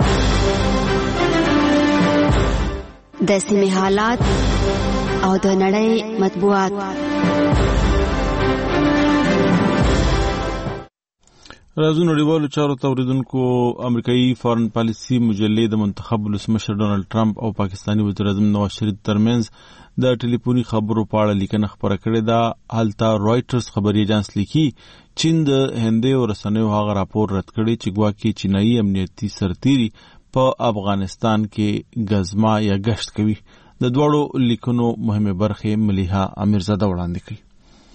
د سیمې حالات او د نړۍ مطبوعات. راځو نړیوالو چارو ته اوریدونکو. امریکایي فارن پالیسي مجلې د منتخب ولسمشر ډونالد ټرمپ او پاکستاني وزیر اعظم نواز شریف ترمنځ د ټلیفوني خبرو په اړه لیکنه خبره کړې ده. هلته رائټرز خبري اژانس لیکي چین د هندي او رسنیو هغه راپور رد کړی چې ګواکې چینایي امنیتي سرتیري په افغانستان کې غزما یا گشت کوي. د دوړو لیکونو مهمه برخه مليحه امیرزاده وړاندې کړي.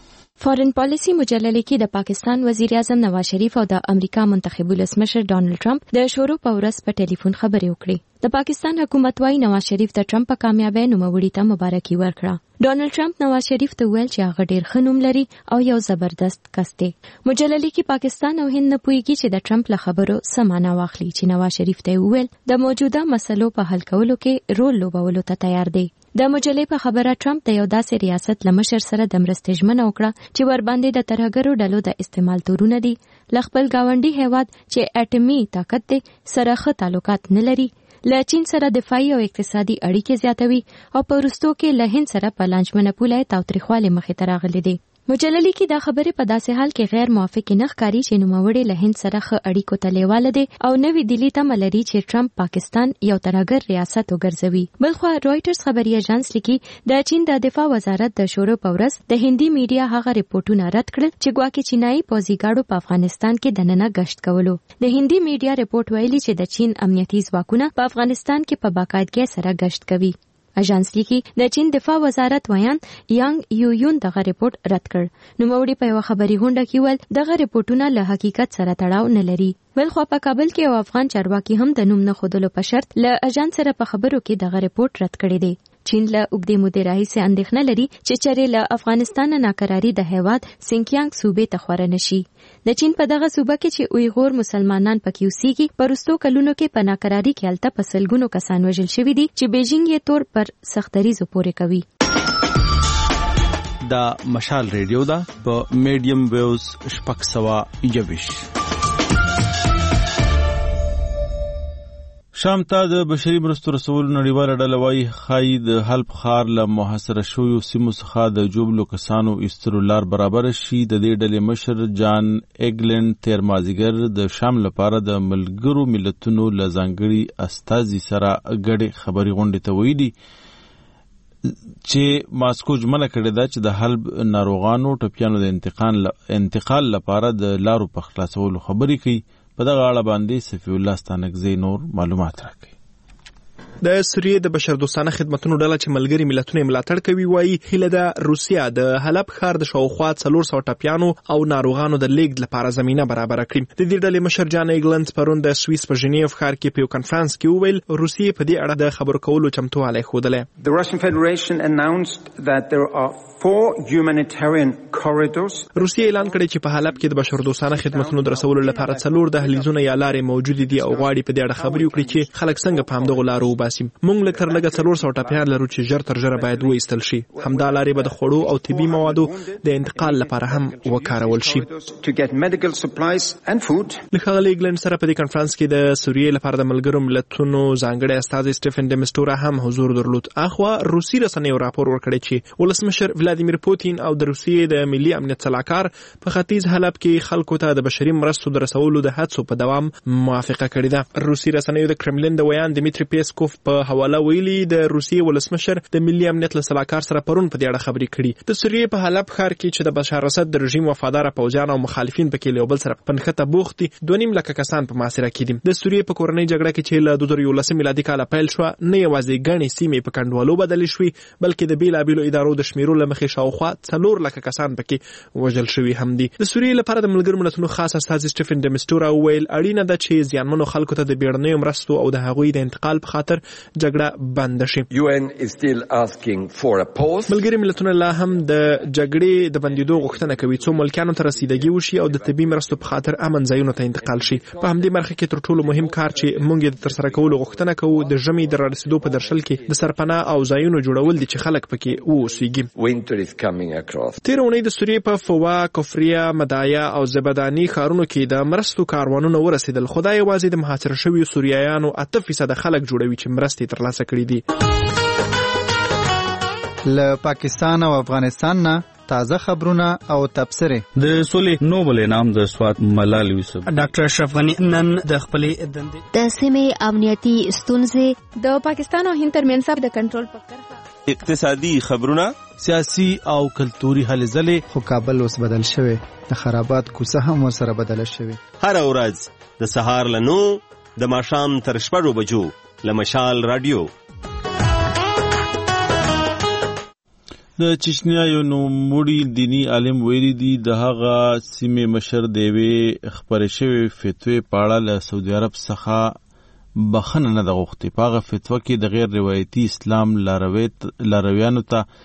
فارن پالیسی مجله لیکي د پاکستان وزیر اعظم نواز شریف او د امریکا منتخب ولسمشر ډونالد ټرمپ د شروع په ورځ په ټلیفون خبرې وکړې. د پاکستان حکومت وايي نواز شریف د ټرمپ په کامیابی نوموړي ته مبارکي ورکړه. ډونالد ټرمپ نواز شریف ته ویل چې هغه ډیر ښه نوم لري او یو زبردست کس دی. مجله لیکي پاکستان او هند نه پوهیږي چې د ټرمپ له خبرو څه معنا واخلي چې نواز شریف ته ویل د موجوده مسلو په حل کولو کې رول لوبولو ته تیار دی. د مجلې په خبره ټرمپ د یو داسې ریاست له مشر سره د مرستې ژمنه وکړه چې ورباندې د ترهګرو ډلو د استعمال تورونه دي له خپل ګاونډي هیواد چې اټومي طاقت دی سره ښه تعلقات نه لري، له چین سره دفاعي او اقتصادي اړیکې زیاتوي او په وروستو کې له هند سره په لانجمنه پوله تاوتریخوالی مخې ته راغلي دي. مجله لیکي دا خبرې په داسې حال کې غیر موافقې نه ښکاري چې نوموړی له هند سره ښه اړیکو ته لیواله دی او نوې دلی تمه لري چې ټرمپ پاکستان یو ترهګر ریاست وګرځوي. بلخوا رویټرز خبري اژانس لیکي د چین د دفاع وزارت د شروع په ورځ د هندي میډیا هغه ریپورتونه رد کړل چې ګواکې چینایي پوځي ګاډو په افغانستان کې دننه گشت کولو. د هندي میډیا ریپورت ویلي چې د چین امنیتي ځواکونه په افغانستان کې په باقاعدګۍ سره گشت کوي. اژانس لیکي د چین دفاع وزارت ویان یانګ یویون دغه ریپورت رد کړ. نوموړي په یو خبري غونډه کې ویل دغه ریپورتونه له حقیقت سره تړاو نه لري. بلخوا په کابل کې یو افغان چارواکي هم د نوم نه ښودلو په شرط له اژانس سره په خبرو کې دغه ریپورت رد کړی دی. چین له اوږدې مودې راهیسې اندېښنه لري چې چېرې له افغانستان ناکراري د هیواد سینکیانګ صوبې ته خوره نشي. د چین په دغه صوبه کې چې اویغور مسلمانان پکې اوسېږي په وروستو کلونو کې په ناکراري کې هلته په سلګونو کسان وژل شوي دي چې بیجینګ یې تور پر سختدریزو پورې کوي. دا مشال ریډیو ده په میډیم ویوز شپږ سوه یوویشت. شام ته د بشري مرستو رسولو نړیواله ډله وایي ښایي د حلب ښار له محاصره شویو سیمو څخه د جوبلو کسانو ایستلو لار برابره شي. د دې ډلې مشر جان ایګلند تیر مازدیګر د شام لپاره د ملګرو ملتونو له ځانګړي استازي سره ګډې خبري غونډې ته ویلي چې ماسکو ژمنه کړې ده چې د حلب ناروغانو ټپیانو د انتقال لپاره د لارو په خلاصولو خبرې کوي. په دغه اړه باندې صفی الله ستانکزی نور معلومات راکړي. د سوریې د بشردوستانه خدمتونو ډله چې ملګري ملتونه ملاتړ کوي وایي هیله ده روسیا د حلب ښار د شاوخوا څلور سوه ټپیانو او ناروغانو د لیږد لپاره زمینه برابره کړي. د دې ډلې مشر جان ایګلند پرون د سویس په ژنیف ښار کې په یو کنفرانس کې وویل روسیې په دې اړه د خبرو کولو چمتووالی ښودلی. The Russian Federation announced that there are four humanitarian corridors. روسیې اعلان کړی چې په حلب کې د بشردوستانه خدمتونو د رسولو لپاره څلور دهلیزونه یا لارې موجود دي او غواړي په دې اړه خبرې وکړي چې خلک څنګه په همدغو لارو وباسي. موږ لږ تر لږه څلور سوه ټپیان لرو چې ژر تر ژره باید وایستل شي. همدا لارې به د خوړو او طبي موادو د انتقال لپاره هم وکارول شي. له ښاغلي ایګلند سره په دې کنفرانس کې د سوریې لپاره د ملګرو ملتونو ځانګړی استازی سټیفن ډیمسټورا هم حضور درلود. اخوا روسي رسنیو راپور ورکړی چې ولسمشر ولادیمیر پوتین او د روسیې د ملي امنیت سلاکار په ختیځ حلب کې خلکو ته د بشري مرستو د رسولو د هڅو په دوام موافقه کړې ده. روسي رسنیو د کرملین د ویان دمیتری پیسکوف په حواله ویلي د روسیې ولسمشر د ملي امنیت له سلاکار سره پرون په دې اړه خبرې کړي. د سوریې په حلب ښار کې چې د بشار اسد د رژیم وفادار پوځیان او مخالفین پکې له بل سره په نښته بوخت دي دوه نیم لکه کسان په محاصره کې دي. د سوریې په کورنۍ جګړه کې چې له دوه زره یولسم میلادي کاله پیل شوه نه یوازې ګڼې سیمې په کنډوالو بدلې شوې بلکې د بېلابېلو ادارو د شمیرو له مخې شاوخوا څلور لکه کسان پکې وژل شوي هم دي. د سوریې لپاره د ملګرو ملتونو خاص استازي سټیفن ډیمسټورا وویل اړینه ده چې زیانمنو خلکو ته د بیړنیو مرستو او د هغوی د انتقال په خاطر جګړه بنده شي. ملګري ملتونه لا هم د جګړې د بندېدو غوښتنه کوي څو ملکیانو ته رسیدګي وشي او د طبي مرستو په خاطر امن ځایونو ته انتقال شي. په همدې برخه کې تر ټولو مهم کار چې موږ یې د ترسره کولو غوښتنه کوو د ژمي د رارسېدو په درشل کې د سرپناه او ځایونو جوړول دي چې خلک پکې واوسېږي. تېره اونۍ د سوریې په فوا، کفریه، مدایا او زبداني ښارونو کې د مرستو کاروانونه ورسېدل. خو دا یوازې د محاصره شویو سوریایانو اته فیصده خلک جوړوي چې مرستې ترلاسه کړي دي. له پاکستان او افغانستان نه تازه خبرونه او تبصره. د سولې نوبل انعام د سوات ملال یوسف. ډاکټر اشرف غنی نن د خپلې دندې د سیمې امنیتي ستونزې، د پاکستان او هند ترمنځ د کنټرول په کرښه، اقتصادي خبرونه، سیاسي او کلتوري هلې ځلې. خو کابل اوس بدل شوی، د خرابات کوڅه هم ورسره بدله شوی. هر ورځ د سهار له نو د ماښام تر شپږو بجو له مشال رادیو. د چچنیا یو نوموړي دیني عالم ویلي دي د هغه سیمې مشر د یوې خپرې شوې فتوې په اړه له سعودي عرب څخه بخښنه نه ده غوښتې. په هغه فتوا کې د غیر روایتي اسلام لارویانو ته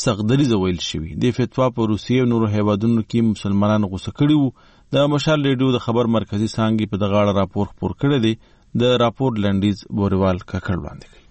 سخت ویل شوي. د فتوا په روسیې او نورو هیوادونو کې مسلمانان غوسه کړي وو. د مشال ریډیو د خبر مرکزي څانګې په دغه اړه راپور خپور کړی دی. د راپور لنډیز بوریوال ککړ وړاندې کوي.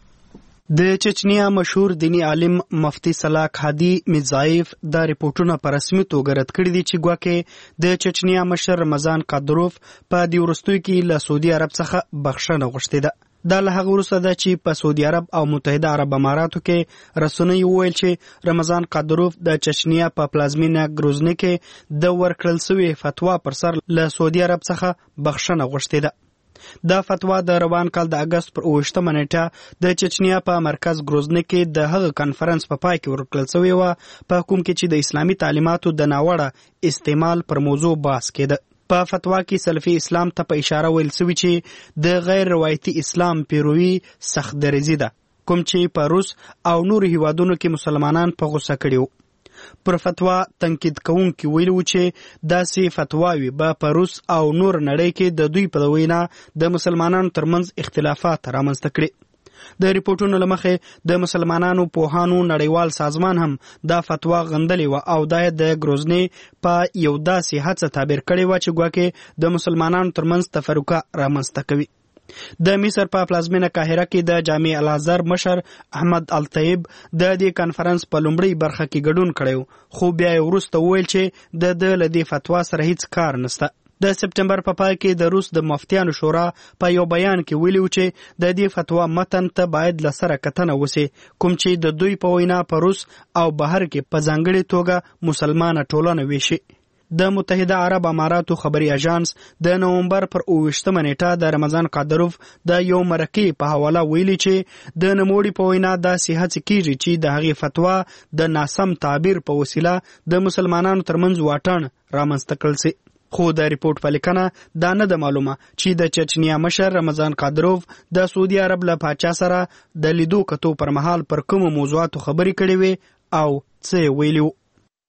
د چچنیا مشهور دینی عالم مفتی سلاک هادي میرزایف دا ریپورتونه په رسمي توګه رد کړي دي چې ګواکې د چچنیا مشر رمضان قادروف په دې وروستیو کې له سعودي عرب څخه بخښنه غوښتې ده. دا له هغه وروسته ده چې په سعودي عرب او متحده عرب اماراتو کې رسنۍ وویل چې رمضان قادروف د چچنیا په پلازمینه ګروزني کې د ورکړل شوې فتوا پر سر له سعودي عرب څخه بخښنه غوښتې ده. دا فتوا د روان کال د اگست پر اوویشتمه نیټه د چچنیا په مرکز ګروزني کې د هغه کانفرنس په پای کې ورکړل شوې وه، په کوم کې چې د اسلامي تعلیماتو د ناوړه استعمال پر موضوع بحث کېده. په فتوا کې سلفي اسلام ته په اشاره ویل شوي چې د غیر روایتي اسلام پیروي سخت دریځي ده، کوم چې په روس او نورو هیوادونو کې مسلمانان په غوسه کړي وو. پر فتوا تنقید کوونکي ویلي وو چې داسې فتواوې به په روس او نور نړۍ کې د دوی په وینا د مسلمانانو ترمنځ اختلافات رامنځته کړي. د ریپورتونو له مخې د مسلمانانو پوهانو نړیوال سازمان هم دا فتوا غندلې وه او دا د ګروزني په یو داسې هڅه تعبیر کړې وه چې ګواکې د مسلمانانو ترمنځ تفرقه رامنځته کوي. د مصر په پلازمینه قاهره کې د جامع الازهر مشر احمد الطیب د دې کانفرنس په لومړۍ برخه کې ګډون کړی، خو بیا یې وروسته وویل چې د ده له دې فتوا سره هیڅ کار نشته. د سپټمبر په پای کې د روس د مفتیانو شورا په یو بیان کې ویلي و چې د دې فتوا متن ته باید له سره کتنه وسي، کوم چې د دوی په وینا په روس او بهر کې په ځانګړې توګه مسلمانه ټولنه ویشي. د متحده عرب اماراتو خبري اژانس د نومبر پر اوویشتمه نیټه د رمضان قادروف د یو مرکې په حواله ویلي چې د نوموړي په وینا داسې هڅې کیږي چې د هغې فتوا د ناسم تعبیر په وسیله د مسلمانانو ترمنځ واټن رامنځته کړل سي. خو د ریپورت په لیکنه دا نه ده معلومه چې د چچنیا مشر رمضان قادروف د سعودي عرب له پاچا سره د لیدو کتو پر مهال پر کومو موضوعاتو خبرې کړې وې او څه ویلي وو.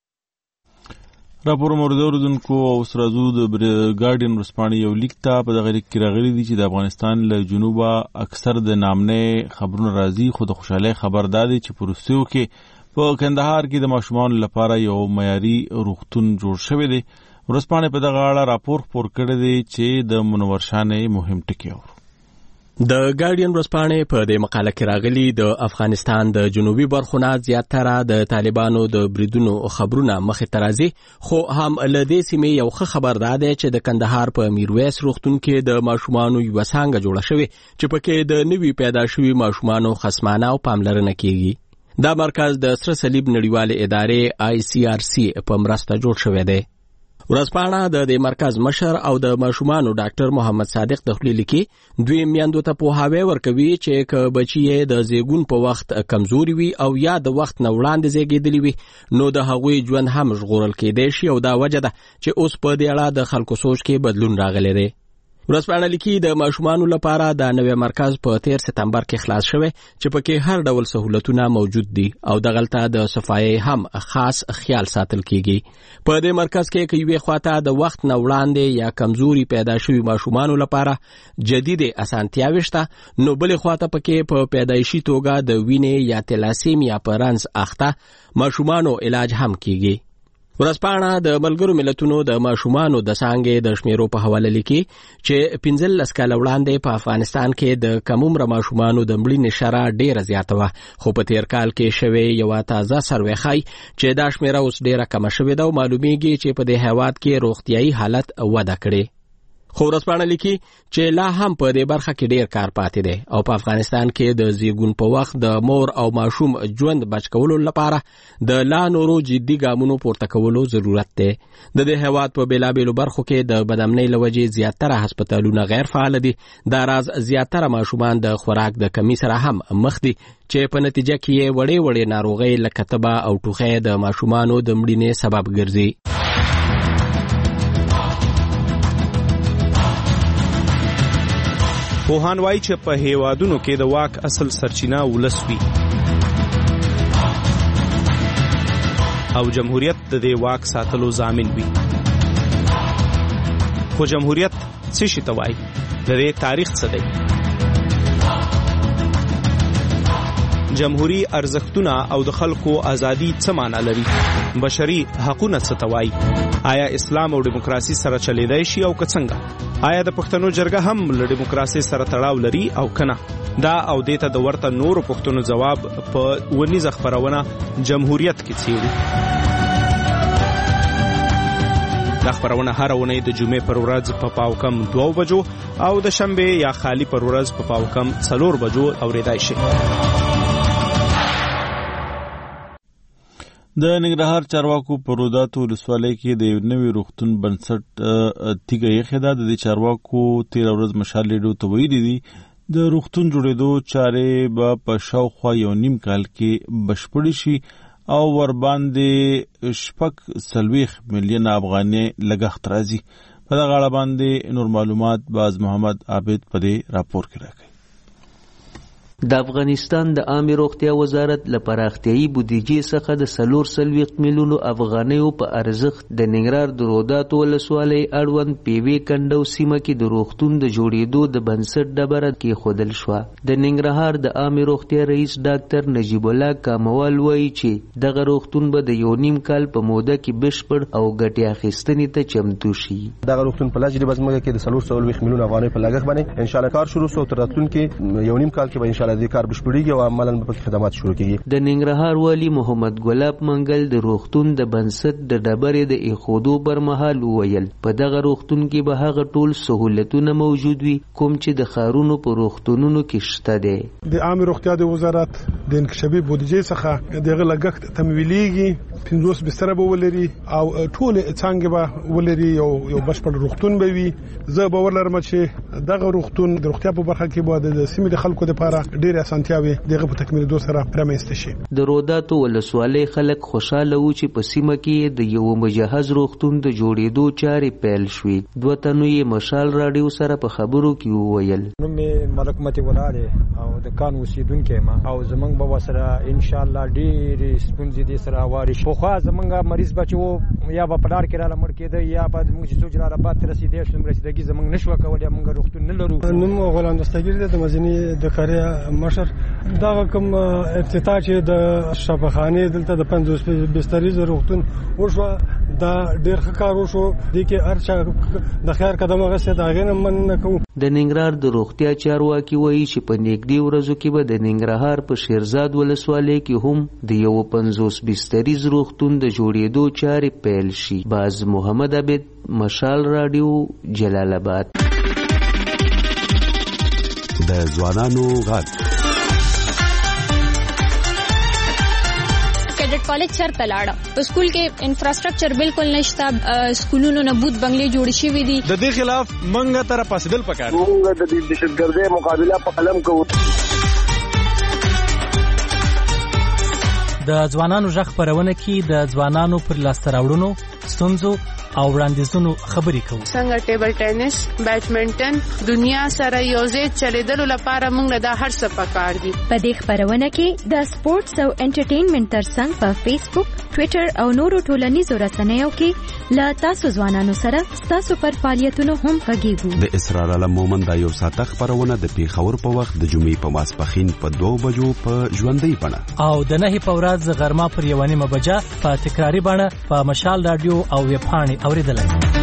راپور مورد اوردونکو او سرازو د ګارډین ورسپاڼې یو لیک ته په دغه لیک کې راغلي دي چې د افغانستان له جنوبه اکثر د نامنې خبرونه راځي، خو د خوشحالۍ خبر دا دی چې په روسیو کې په کندهار کې د ماشومانو لپاره یو معیاري روغتون جوړ شوی دی. ورسپاڼې په دغه اړه راپور خپور کړی دی چې د منور شانې مهم ټکي اورو. د ګارډین ورځپاڼې په دې مقاله کې راغلي د افغانستان د جنوبي برخو نه زیاتره د طالبانو د بریدونو خبرونه مخې ته راځي، خو هم له دې سیمې یو ښه خبر دا دی چې د کندهار په میرویس روغتون کې د ماشومانو یوه څانګه جوړه شوې چې پکې د نوي پیدا شوي ماشومانو خصمانه او پاملرنه کیږي. دا مرکز د سره صلیب نړیوالې ادارې آی سی آر سی په مرسته جوړ شوی دی. ورځپاڼه د دې مرکز مشر او د ماشومانو ډاکټر محمد صادق د خپلې لیکي دوی میندو ته پوهاوی ورکوي چې که بچي یې د زیږون په وخت کمزوري وي او یا د وخت نه وړاندې زیږېدلي وي نو د هغوی ژوند هم ژغورل کیدی شي او دا وجه ده چې اوس په دې اړه د خلکو سوچ کې بدلون راغلی دی. ورځپاڼه لیکي د ماشومانو لپاره دا نوی مرکز په تیر سپتمبر کې خلاص شوی چې پکې هر ډول سہولتونه موجود دي او دغلته د صفایي هم خاص خیال ساتل کیږي. په دې مرکز کې که یوې خواته د وخت نه وړاندې یا کمزوري پیدا شوي ماشومانو لپاره جدید اسانتیاوې شته، نو بلې خواته پکې په پیدایشي توګه د وینې یا تلاسیمیا په رنځ اخته ماشومانو علاج هم کیږي. ورځپاڼه د ملګرو ملتونو د ماشومانو د څانګې د شمیرو په حواله لیکي چې پنځلس کاله وړاندې په افغانستان کې د کم عمره ماشومانو د مړینې شرح ډیره زیاته وه، خو په تیر کال کې شوې یوه تازه سروې ښایي چې دا شمیره اوس ډیره کمه شوې ده او معلومیږي چې په دې هیواد کې روغتیایي حالت وده کړې. خو ورځپاڼه لیکي چې لا هم په دې برخه کې ډیر کار پاتې دی او په افغانستان کې د زیږون په وخت د مور او ماشوم ژوند بچ کولو لپاره د لا نورو جدي ګامونو پورته کولو ضرورت دی. د دې هېواد په بېلابېلو برخو کې د بدامنۍ له وجې زیاتره هسپتالونه غیر فعال دي. دا راز زیاتره ماشومان د خوراک د کمی سره هم مخ دي چې په نتیجه کې یې وړې وړې ناروغۍ لکه تبه او ټوخی د ماشومانو د مړینې سبب ګرځي. پوهان وایي چې په هیوادونو کې د واک اصل سرچینه ولس وي او جمهوریت د دې واک ساتلو ضامن وي. خو جمهوریت څه شي ته وایي؟ د دې تاریخ څه دی؟ جمهوری ارزښتونه او د خلکو ازادي څه معنا لري؟ بشري حقوقونه څه ته وایي؟ آیا اسلام او دیموکراسي سره چلیدای شي او که څنګه؟ آیا د پښتنو جرګه هم له دیموکراسي سره تړاو لري او کنه؟ دا او دیته د ورته نورو پښتنو جواب په ونیزه خبرونه جمهوریت کې څیړي. دا خبرونه هر ونې د جمعې پر ورځ په پاو کم دوه بجو او د شنبه یا خالی پر ورځ په پاو کم څلور بجو اوریدای شي. د ننګرهار چارواکو په روداتو ولسوالۍ کې د یو نوي روغتون بنسټ تیږه ایښې ده. د دې چارواکو تېره ورځ مشال لیډو ته ویلي دي د روغتون جوړېدو چارې به په شاوخوا یو نیم کال کې بشپړې شي او ورباندې شپږ څلوېښت میلیونه افغانۍ لګښت راځي. په دغه اړه باندې نور معلومات باز محمد عابد په دې راپور کې راکوي. د افغانستان د عامه روغتیا وزارت له پراختیايي بودیجې څخه د څلور څلوېښت میلیونو افغانیو په ارزښت د ننګرهار د روداتو ولسوالۍ اړوند پیوې کنډو سیمه کې د روغتون د جوړېدو د بنسټ ډبره کېښودل شوه. د ننګرهار د عامه روغتیا رئیس ډاکټر نجیب الله کاموال وایي چې دغه روغتون به د یو نیم کال په موده کې بشپړ او ګټې اخیستنې ته چمتو شي. دغه روغتون په لاجړي بزمګه کې د څلور څلوېښت میلیونه افغانۍ په لګښت باندې ان شاء الله کار شروع شو. تر راتلونکي یو نیم کال کې به ان شاء الله د کار بشپړیږي او عملاً به خدمات شروع کیږي. د ننګرهار والی محمد ګلاب منګل د روغتون د بنسټ د ډبرې د ایښودو پر مهال وویل په دغه روغتون کې به هغه ټول سہولتونه موجود وي کوم چې د ښارونو په روغتونونو کې شته دي. د عامه روغتیا د وزارت د انکشافي بودیجې څخه دغه لګښت تمویلېږي. پنځوس بستر به ولري او ټول څنګه به ولري یو یو بشپړ روغتون به وي. زه باور لرم چې دغه روغتون د روغتیا په برخه کې به د سیمې د خلکو لپاره ډېر اسانتیاوي دغه په تکمیلېدو سره رامنځته شي. د روداتو ولسوالۍ خلک خوشاله وو چې په سیمه کې د یو مجهز روغتون د جوړېدو چارې پیل شوې. دوه تنو یې مشال راډیو سره په خبرو کې وویل. نوم یې ملک متي ولاده او د کان اوسیدونکو ما او زمنګ به وسره ان شاء الله ډېر سپونځي دي سره واري شو. خو زمنګ مریض بچو یا په پلار کې را لمړ کېده یا په موږ چې سوچ را ربات رسیدې شوم رسیدګي زمنګ نشو کولای موږ روغتون نه لرو. نوم غلام دستګیر د مزنی د کاریا مشر دا کوم افتتاح چې د شفاخانه دلته د پنځوس بسترې روغتون وشو دا ډېر ښه کار وشو. دي کې ارچا د خیر قدم غسه دا غنه من نه کوم. د ننګرهار د روغتیا چارواکي وایي چې په نږدې ورځو کې به د ننګرهار په شیرزاد ولسوالۍ کې هم د یو پنځوس بستریز روغتون د جوړېدو چارې پیل شي. باز محمد عبد مشال راډیو جلال آباد. د ځوانانو غږ کیډټ کالج چرته لاړه. په سکول کې انفراستراکچر بالکل نشته. سکولونو نه بوت بنگلې جوړ شوې دي. د دې خلاف منګه تر پاسدل پکار. موږ د دې دهشتګردۍ مقابله په قلم کوو. د ځوانانو ژغ خپرونه کې د ځوانانو پر لاسته راوړنو ستونزو او وړاندیزونو خبرې کوو. څنګه ټیبل ټینس، بیډمنټن دنیا سره یوځای چلیدلو لپاره موږ دا هر څه پکار دي. په دې خبرونه کې د سپورتس او انټرټینمنټ ترڅنګ په فیسبوک، ټوئیټر او نورو ټولنیزو رسنیو کې لا تاسو ځوانانو سره تاسو پر فعالیتونو هم غږیږو. د اسرار علم مومن دا یو ساعته خبرونه د پیښور په وخت د جمعې په ماسپښین په دوه بجو په ژوندۍ بڼه او د نهې په ورځ غرمه پر یوه نیمه بجه په تکراري بڼه په مشال راډیو او ویب پاڼې اوریدلای.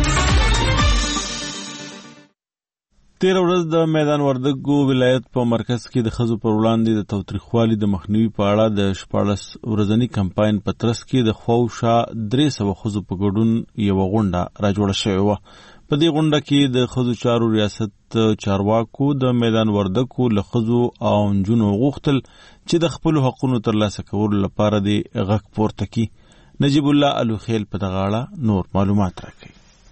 تېره ورځ د میدان وردګو ولایت په مرکز کې د ښځو پر وړاندې د تاوتریخوالي د مخنیوي په اړه د شپاړس ورځني کمپاین په ترڅ کې د خواوشا درې سوه ښځو په ګډون یوه غونډه راجوړه شوې وه. په دې غونډه کې د ښځو چارو ریاست چارواکو د میدان وردګو له ښځو او نجونو غوښتل چې د خپلو حقونو ترلاسه کولو لپاره د غږ پورته کړي. نجیب الله الوخیل په دغه اړه نور معلومات راکوي.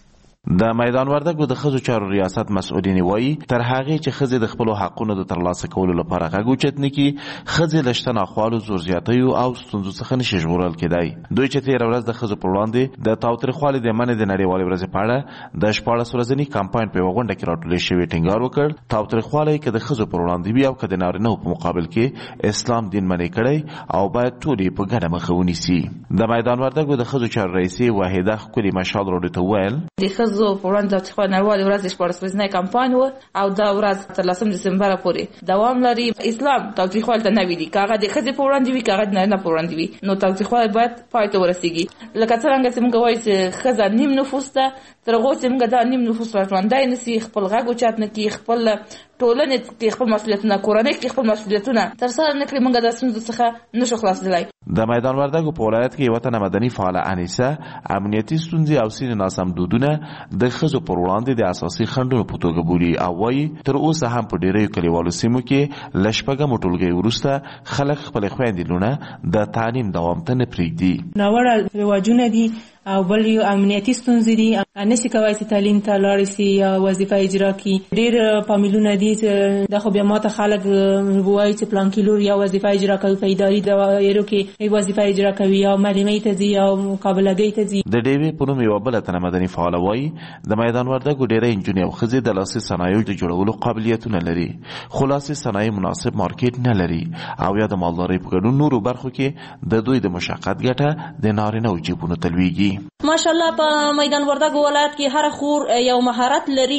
د میدان وردګو د ښځو چارو ریاست مسؤلین وایي تر هغې چې ښځې د خپلو حقونو د ترلاسه کولو لپاره غږ اوچت نه کړي، ښځې له شته ناخوالو، زور زیاتیو او ستونزو څخه نشي ژغورل کېدای. دوی چې تېره ورځ د ښځو پر وړاندې د تاوتریخوالي د منع د نړیوالې ورځې په اړه د شپاړس ورځني کمپاین په یوه غونډه کې راټولې شوې ټینګار وکړ. تاوتریخوالی که د ښځو پر وړاندې وي او که د نارینهو په مقابل کې اسلام دین منع کړی او باید ټول یې په ګډه مخه ونیسي. د میدان وردګو د ښځو چارو رئیسې واحده ښکلي مشال راډیو ته وویل زه په وړاندې د تاوتریخوالي نړیوالې ورځ شپاړس ورځنی کمپاین و او دا ورځ تر لسم دسمبر پورې دوام لري. اسلام تاوتریخوالي ته نه ویلي، که هغه د ښځې په وړاندې وي که هغه د نارینه په وړاندې وي، نو تاوتریخوالي باید پای ته ورسیږي. لکه څرنګه چې موږ وایو چې ښځه نیم نفوس ده، تر هغو چې موږ دا نیم نفوس راژوندی نسي، خپل غږ اوچت نه کړي، خپل ټولنې کې خپل مسؤلیتونه، کورنۍ کې خپل مسؤلیتونه ترسره نه کړي، موږ د ستونزو څخه نشو خلاصېدلی. د میدان وردګو په ولایت کې یوه تنه مدني فعاله انیسه امنیتي ستونزې او ځینې ناسم دودونه د ښځو پر وړاندې د اساسي خنډونو په توګه بولي او وایي تر اوسه هم په ډېریو کلیوالو سیمو کې له شپږمو ټولګیو وروسته خلک خپلې خویندې لونه د تعلیم دوام ته نه پرېږدي. ناوړه رواجونه دي او بل یو امنیتي ستونزې دي، نشي کولی چې تعلیم ته لاړ شي یا وظیفه اجرا کړي. ډېر فامیلونه دي چې دا خو بیا ماته خلک وایي چې پلانکي لور یا وظیفه اجرا کوي په اداري دایرو کې وظیفه اجرا کوي یا معلمۍ ته ځي یا مقابلهګۍ ته ځي. د ډېوې په نوم یوه بله تنه مدني فعاله وایي د میدان وردګو ډېری نجونې او ښځې د لاسي صنایعو د جوړولو قابلیتونه لري، خو لاسي صنایع مناسب مارکیټ نه لري او یا د مالدارۍ په ګډون نورو برخو کې د دوی د مشقت ګټه د نارینهو جیبونو ته لویږي. ماشاءالله په میدان وردګو ولایت کې هر خور یو مهارت لري،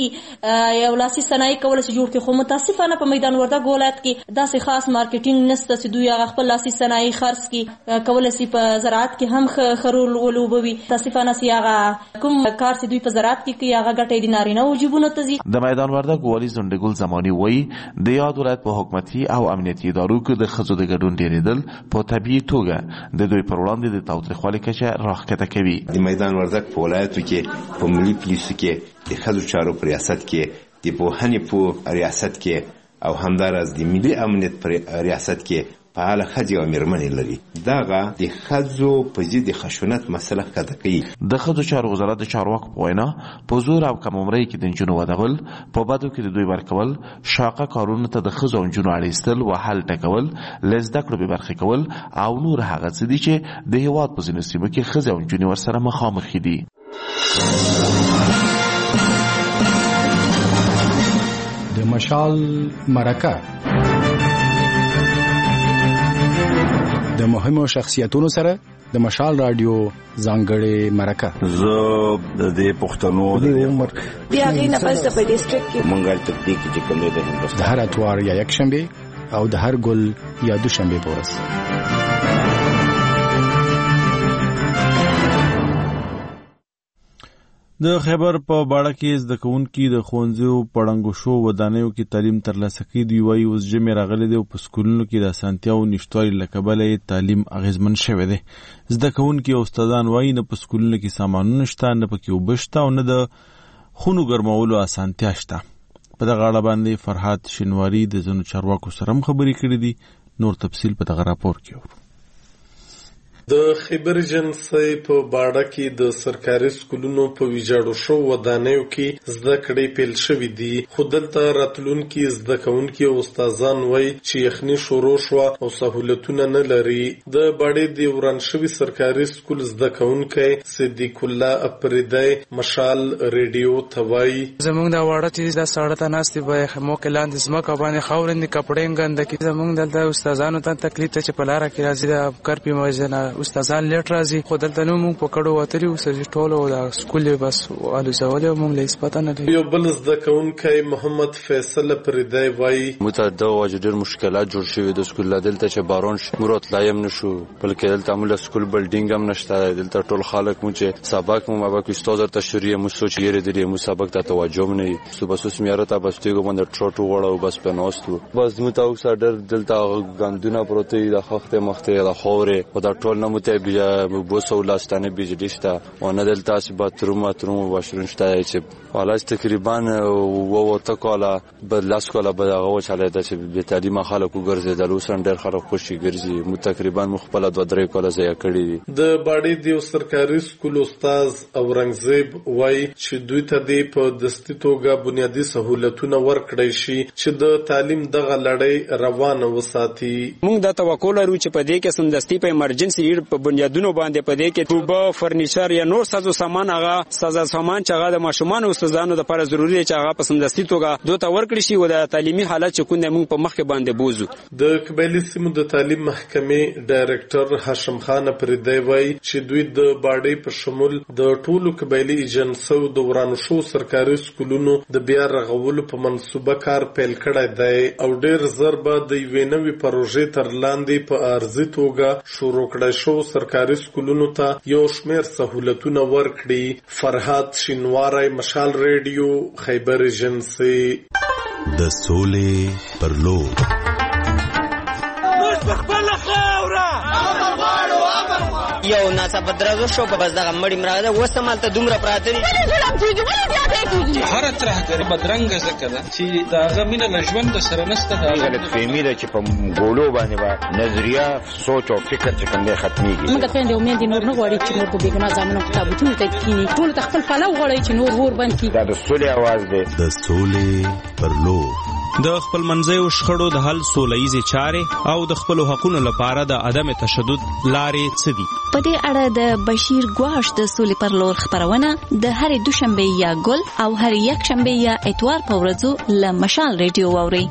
یو لاسي صنایع کول شي جوړ کړي، خو متاسفانه په میدان وردګو ولایت کې داسې خاص مارکیټینګ نشته چې دوی هغه خپل لاسي صنایع خرڅ کړي، کولای شي په زراعت کې هم خرول ولوبوي. متاسفانه چې هغه کوم کار چې دوی په زراعت کې کوي هغه ګټې د نارینهو جیبونو ته ځي. د میدان وردګو والي زندګل زماني وایي د یاد ولایت په حکومتي او امنیتي ادارو کې د ښځو د ګډون ډېرېدل په طبیعي توګه د دوی پر وړاندې د تاوتریخوالي کچه راښکته کوي. د میدان وردګ په ولایتو کې په ملي پولیسو کې د ښځو چارو په ریاست کې، د پوهنې په ریاست کې او همداراز د ملي امنیت په ریاست کې فعاله ښځې او مېرمنې لري. دغه د ښځو په ضد د خشونت مسله ښکته کوي. د ښځو چارو وزارت د چارواکو په وینا په زور او کم عمرۍ کې د نجونو ودول، په بدو کې د دوی ورکول، شاقه کارونو ته د ښځو او نجونو اړ ایستل، وهل ټکول، له زده کړو بې برخې کول او نور هغه څه دي چې د هېواد په ځینو سیمو کې ښځې او نجونې ورسره مخامخ دي. د مشال مرکه د مهمو شخصیتونو سره د مشال رادیو ځانګړې مرکه. زه د پښتنو د عمر بیا غینه پس په ډیسټریکټ کې مونږه تطبیق چې کوم د هندوستان د هر اتوار یا یک شنبه او د هر ګل یا دوشنبه په ورځ. د خیبر په باړه کې زده کوونکي د ښوونځیو پړنګو شو ودانیو کې تعلیم ترلاسه کوي. دوی وایي اوس ژمی راغلی دی او په سکولونو کې د اسانتیاو نشتوالي له کبله یې تعلیم اغېزمن شوی دی. زده کوونکي او استادان وایي نه په سکولونو کې سامانونه شته، نه پکې اوبه شته او نه د خونو ګرمولو اسانتیا شته. په دغه اړه باندې فرحات شینواري د ځینو چارواکو سره هم خبرې کړې دي. نور تفصیل په دغه راپور کې اورو. د خیبر جنسي په باړه کې د سرکاري سکولونو په ویجاړو شو ودانیو کې زده کړې پیل شوې دي، خو دلته راتلونکي زده کوونکي او استادان وایي چې یخني شروع شوه او سهولتونه نه لري. د باړې د وران شوي سرکاري سکول زده کوونکی صدیق الله اپریدی مشال ریډیو ته وایي زمونږ د واړه چې د ساړه ته ناستې به خمو کې لاندې ځمکه باندې خاورې کپړې ګنده کې زمونږ دلته استادانو ته تکلیف ته چې په لاره کې راځي د کرپي موجنه استادان لیټ راځي، خو دلته نو موږ په کډو وتري اوسې ټولو د سکول بس الو زول موږ له اثبات نه لري. یو بل زده کوونکی محمد فیصل پردی وایي متعدد واجد ډېر مشکلات جوړ شوي د سکول دلته چې بارون شي موږ راتلایم نشو، بلکې دلته موږ سکول بلډینګ هم نشته. دلته ټول خلک مو چې سبق مو مابا کې استاد ته شریه مو سوچ یې لري مو سبق ته توجه نه وي سو بس اوس میاره ته بس تیګو باندې ټروټو وړو بس په نوستو بس مو تاسو ډېر دلته غندونه پروتې د خخته مخته د خورې او د ټول نه متابعه بوسو لاستانه بجلی شته و نه دلته چې باتروم باتروم واشرون شته چې حالا تقریبا و تا کالا به لاس کالا به هغه چاله د چې به تعلیم خلکو ګرځیدل اوس ډېر خلک خوشي ګرځي مو تقریبا مخبل د درې کالا ځای کړی د باډي دیو سرکاري سکول استاد اورنګزیب وای چې دوی ته د په دستي توګه بنیادی سہولتونه ورکړی شي چې د تعلیم دغه لړۍ روانه وساتي. موږ د توقع لرو چې په دې کې سمدستي په ایمرجنسي په بنیادونو باندې په دې کې توبه فرنیچر یا نور سازو سامان هغه سازو سامان چې هغه د ماشومان او استادانو لپاره ضروري دی چې هغه په سمدستي توګه دوی ته ورکړي شي او د تعلیمي حالت چې کوم موږ په مخ کې باندې بوزو. د قبایلی سیمو د تعلیم محکمې ډایرکټر هاشم خان پردی وای چې دوی د باډي په شمول د ټولو قبایلی ایجنسو د ورانو شو سرکاري سکولونو د بیا رغولو په منصوبه کار پیل کړی دی او ډېر زر به د یوې نوې پروژې تر لاندې په ارزي توګه شروع کړی شو سرکاري سکولونو ته یو شمېر سہولتونه ورکړي. فرهاد شینواری، مشال ریډیو، خیبر ایجنسی. د سولې پر لور یو ناڅاپه درزو شو په بس دغه مړی مراده وسمالته دومره پراته دي هر ترهګری بدرنګ ذکر چې داغه مینه لژوند سره نسته دا غلط فهمي ده چې په ګولو باندې با نظریه سوچ او فکر چې کومه ختميږي. موږ ته د امید نور نه غواړي چې نور په بیګنا ځامنو کتابونه ته کینی ټول خپل پلو غواړي چې نور ور باندې کی دا د سولې आवाज ده. د سولې پر لور د خپل منځیو شخړو د حل سولهییزې چارې او د خپلو حقونو لپاره د عدم تشدد لارې څه دي؟ په دې اړه د بشیر ګواش د سولې پر لور خبرونه د هرې دوشنبه یا ګل او هرې یک شنبه یا اتوار په ورځو له مشال ریډیو واورئ.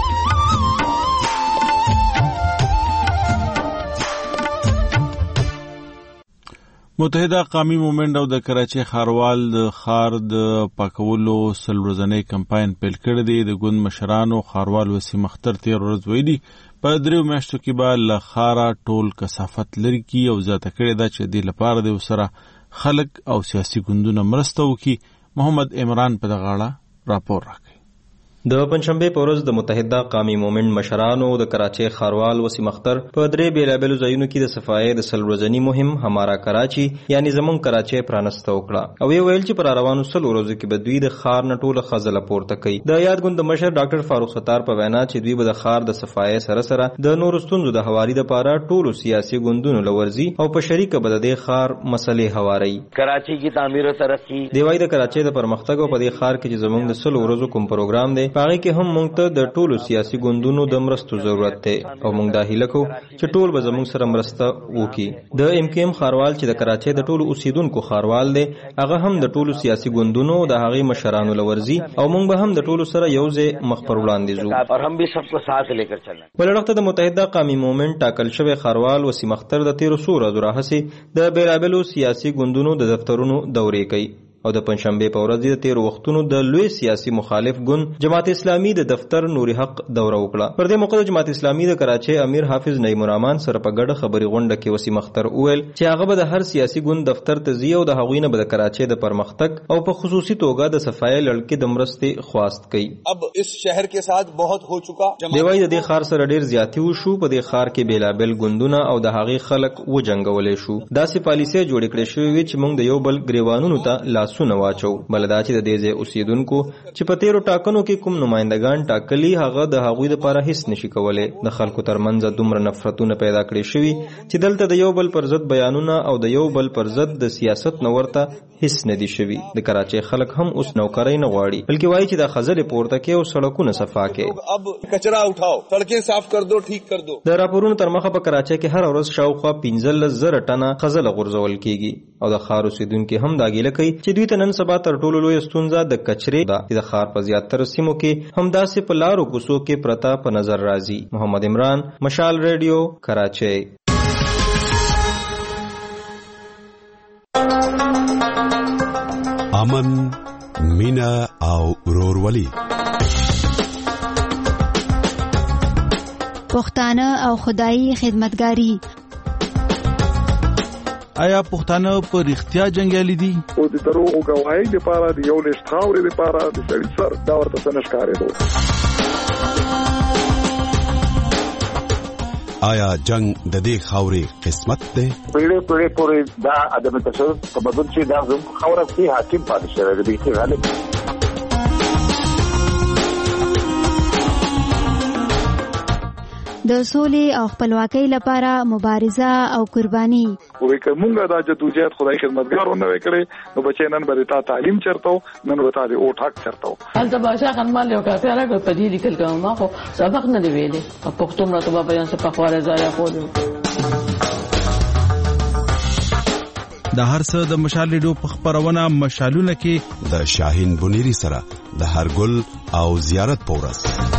متحده قومي مومند او د کراچۍ ښاروال د ښار د پاکولو سل ورځنی کمپاین پیل کړی دی. د ګوند مشرانو ښاروال وسیم اختر تېره ورځ ویلي په دریو میاشتو کې به له ښاره ټول کثافت لرې کړي او زیاته کړې ده چې دې لپاره د ورسره خلک او سیاسي ګوندونه مرسته وکړي. محمد عمران په دغه اړه راپور راکوي. د پنځشنبه په ورځ د متحده قومي مومند مشرانو د کراچۍ ښاروال وسیم اختر په درې بیلابیلو ځایونو کې د صفایي د سل ورځنی مهم همارا کراچي یعنی زمون کراچۍ پرانسته وکړه او یې ویل چې پر روانو سل ورځو کې به دوی د ښار نه ټوله خزله پورته کوي. د یاد ګوند مشر ډاکټر فاروق ستار په وینا چې دوی به د ښار د صفایي سره سره د نورو ستونزو د هواري لپاره ټولو سیاسي ګوندونو لورځي او په شریکه به د ښار مسلې هواري. کراچۍ کی تعمیر او ترقی دی وايي د کراچۍ د پرمختګ او په دې ښار کې چې زمون د سل ورځو کوم پروګرام دی هغه کې هم موږ ته د ټولو سیاسي ګوندونو د مرستو ضرورت دی او موږ دا هیله کوو چې ټول به زموږ سره مرسته وکړي. د ام کې ام ښاروال چې د کراچۍ د ټولو اوسیدونکو ښاروال دی هغه هم د ټولو سیاسي ګوندونو د هغې مشرانو لورځي او موږ به هم د ټولو سره یو ځای مخ پر وړاندې ځو اور هم به سب کو ساتھ لے کر چلنا. بل وخت د متحده قومي مومند ټاکل شوی ښاروال وسیم اختر د تیرو څو ورځو راهیسې د بیلابیلو سیاسي ګوندونو د دفترونو دورې کوي او د پنځشنبه په ورځ د تیر وختونو د لوی سیاسي مخالف ګوند جماعت اسلامي د دفتر نوري حق دوره وکړه. پر دې موقع د جماعت اسلامي د کراچۍ امیر حافظ نعیم الرحمن سره په ګډه خبري غونډه کې وسیم اختر وویل چې هغه به د هر سیاسي ګوند دفتر ته ځي او د هغوی نه به د کراچۍ د پرمختګ او په خصوصي توګه د صفایي لړکې د مرستې خواست کوي. اب اس شهر کے ساتھ بہت ہو چکا. دی وايي د دې ښار سره ډیر زیاتی وشو. په دې ښار کې بیلابل ګوندونه او د هغې خلک وجنګولې شو. داسې پالیسۍ جوړې کړې شوې وي چې موږ د یو بل ګریوانونو ته لاسونه واچو. بلدا چې د دې ځای اوسیدونکو چې په تیرو ټاکنو کې کوم نمائندگان ټاکلي هغه د هغوی لپاره هیڅ نشي کولای. د خلکو ترمنځ دومره نفرتونه پیدا کړي شوي چې دلته د یو بل پر ضد بیانونه او د یو بل پر ضد د سیاست نو ورته هیڅ نه دي شوي. د کراچۍ خلک هم اوس نوکرۍ نه غواړي بلکې وایي چې د خزلې پورته کې او سړکونه صفا کې. اب کچرا اٹھاو، سڑکیں صاف کر دو، ٹھیک کر دو. د راپورونو تر مخه په کراچۍ کې هر ورځ شاوخوا پنځلس زره ټنه خزله غورځول کیږي او د ښار اوسیدونکي هم دا ګیله کوي چې دوی ته نن سبا تر ټولو لویه ستونزه د کچرې ده چې د ښار په زیاتره سیمو کې همداسې په لارو کوڅو کې پرته په نظر راځي. محمد عمران، مشال ریډیو، کراچۍ. امن، مینا او ورورولي. پښتانه او خدایي خدمتګاری. آیا پښتانه په رښتیا جنگیالي دي؟ او د دروغو گواهی لپاره د یو لښت خاورې لپاره د سړي سر دا ورته څه نه ښکارېدو. آیا جنگ د دې خاورې قسمت دی؟ پیړې پیړې پورې دا عدم تشدد تمدن چې دا زموږ خاوره کې حاکم پاتې شوی دی چې غالب د سولې او خپلواکۍ لپاره مبارزه او قرباني. وې کومه دا جدوجہد خدای خدمتګارونه وکړي نو بچي نن به تا تعلیم چرته نن به تا د اوټ حق چرته. هلته باشا خنمال یو کافي راغی په دې لیکل کوم ما خو سبق نه دی ویلې په پښتو مرتبه بیان څه په خواله ځای خو د هر څه د مشال ریډیو په خبرونه مشالونه کې د شاهین بنيري سره د هر ګل او زیارت پورس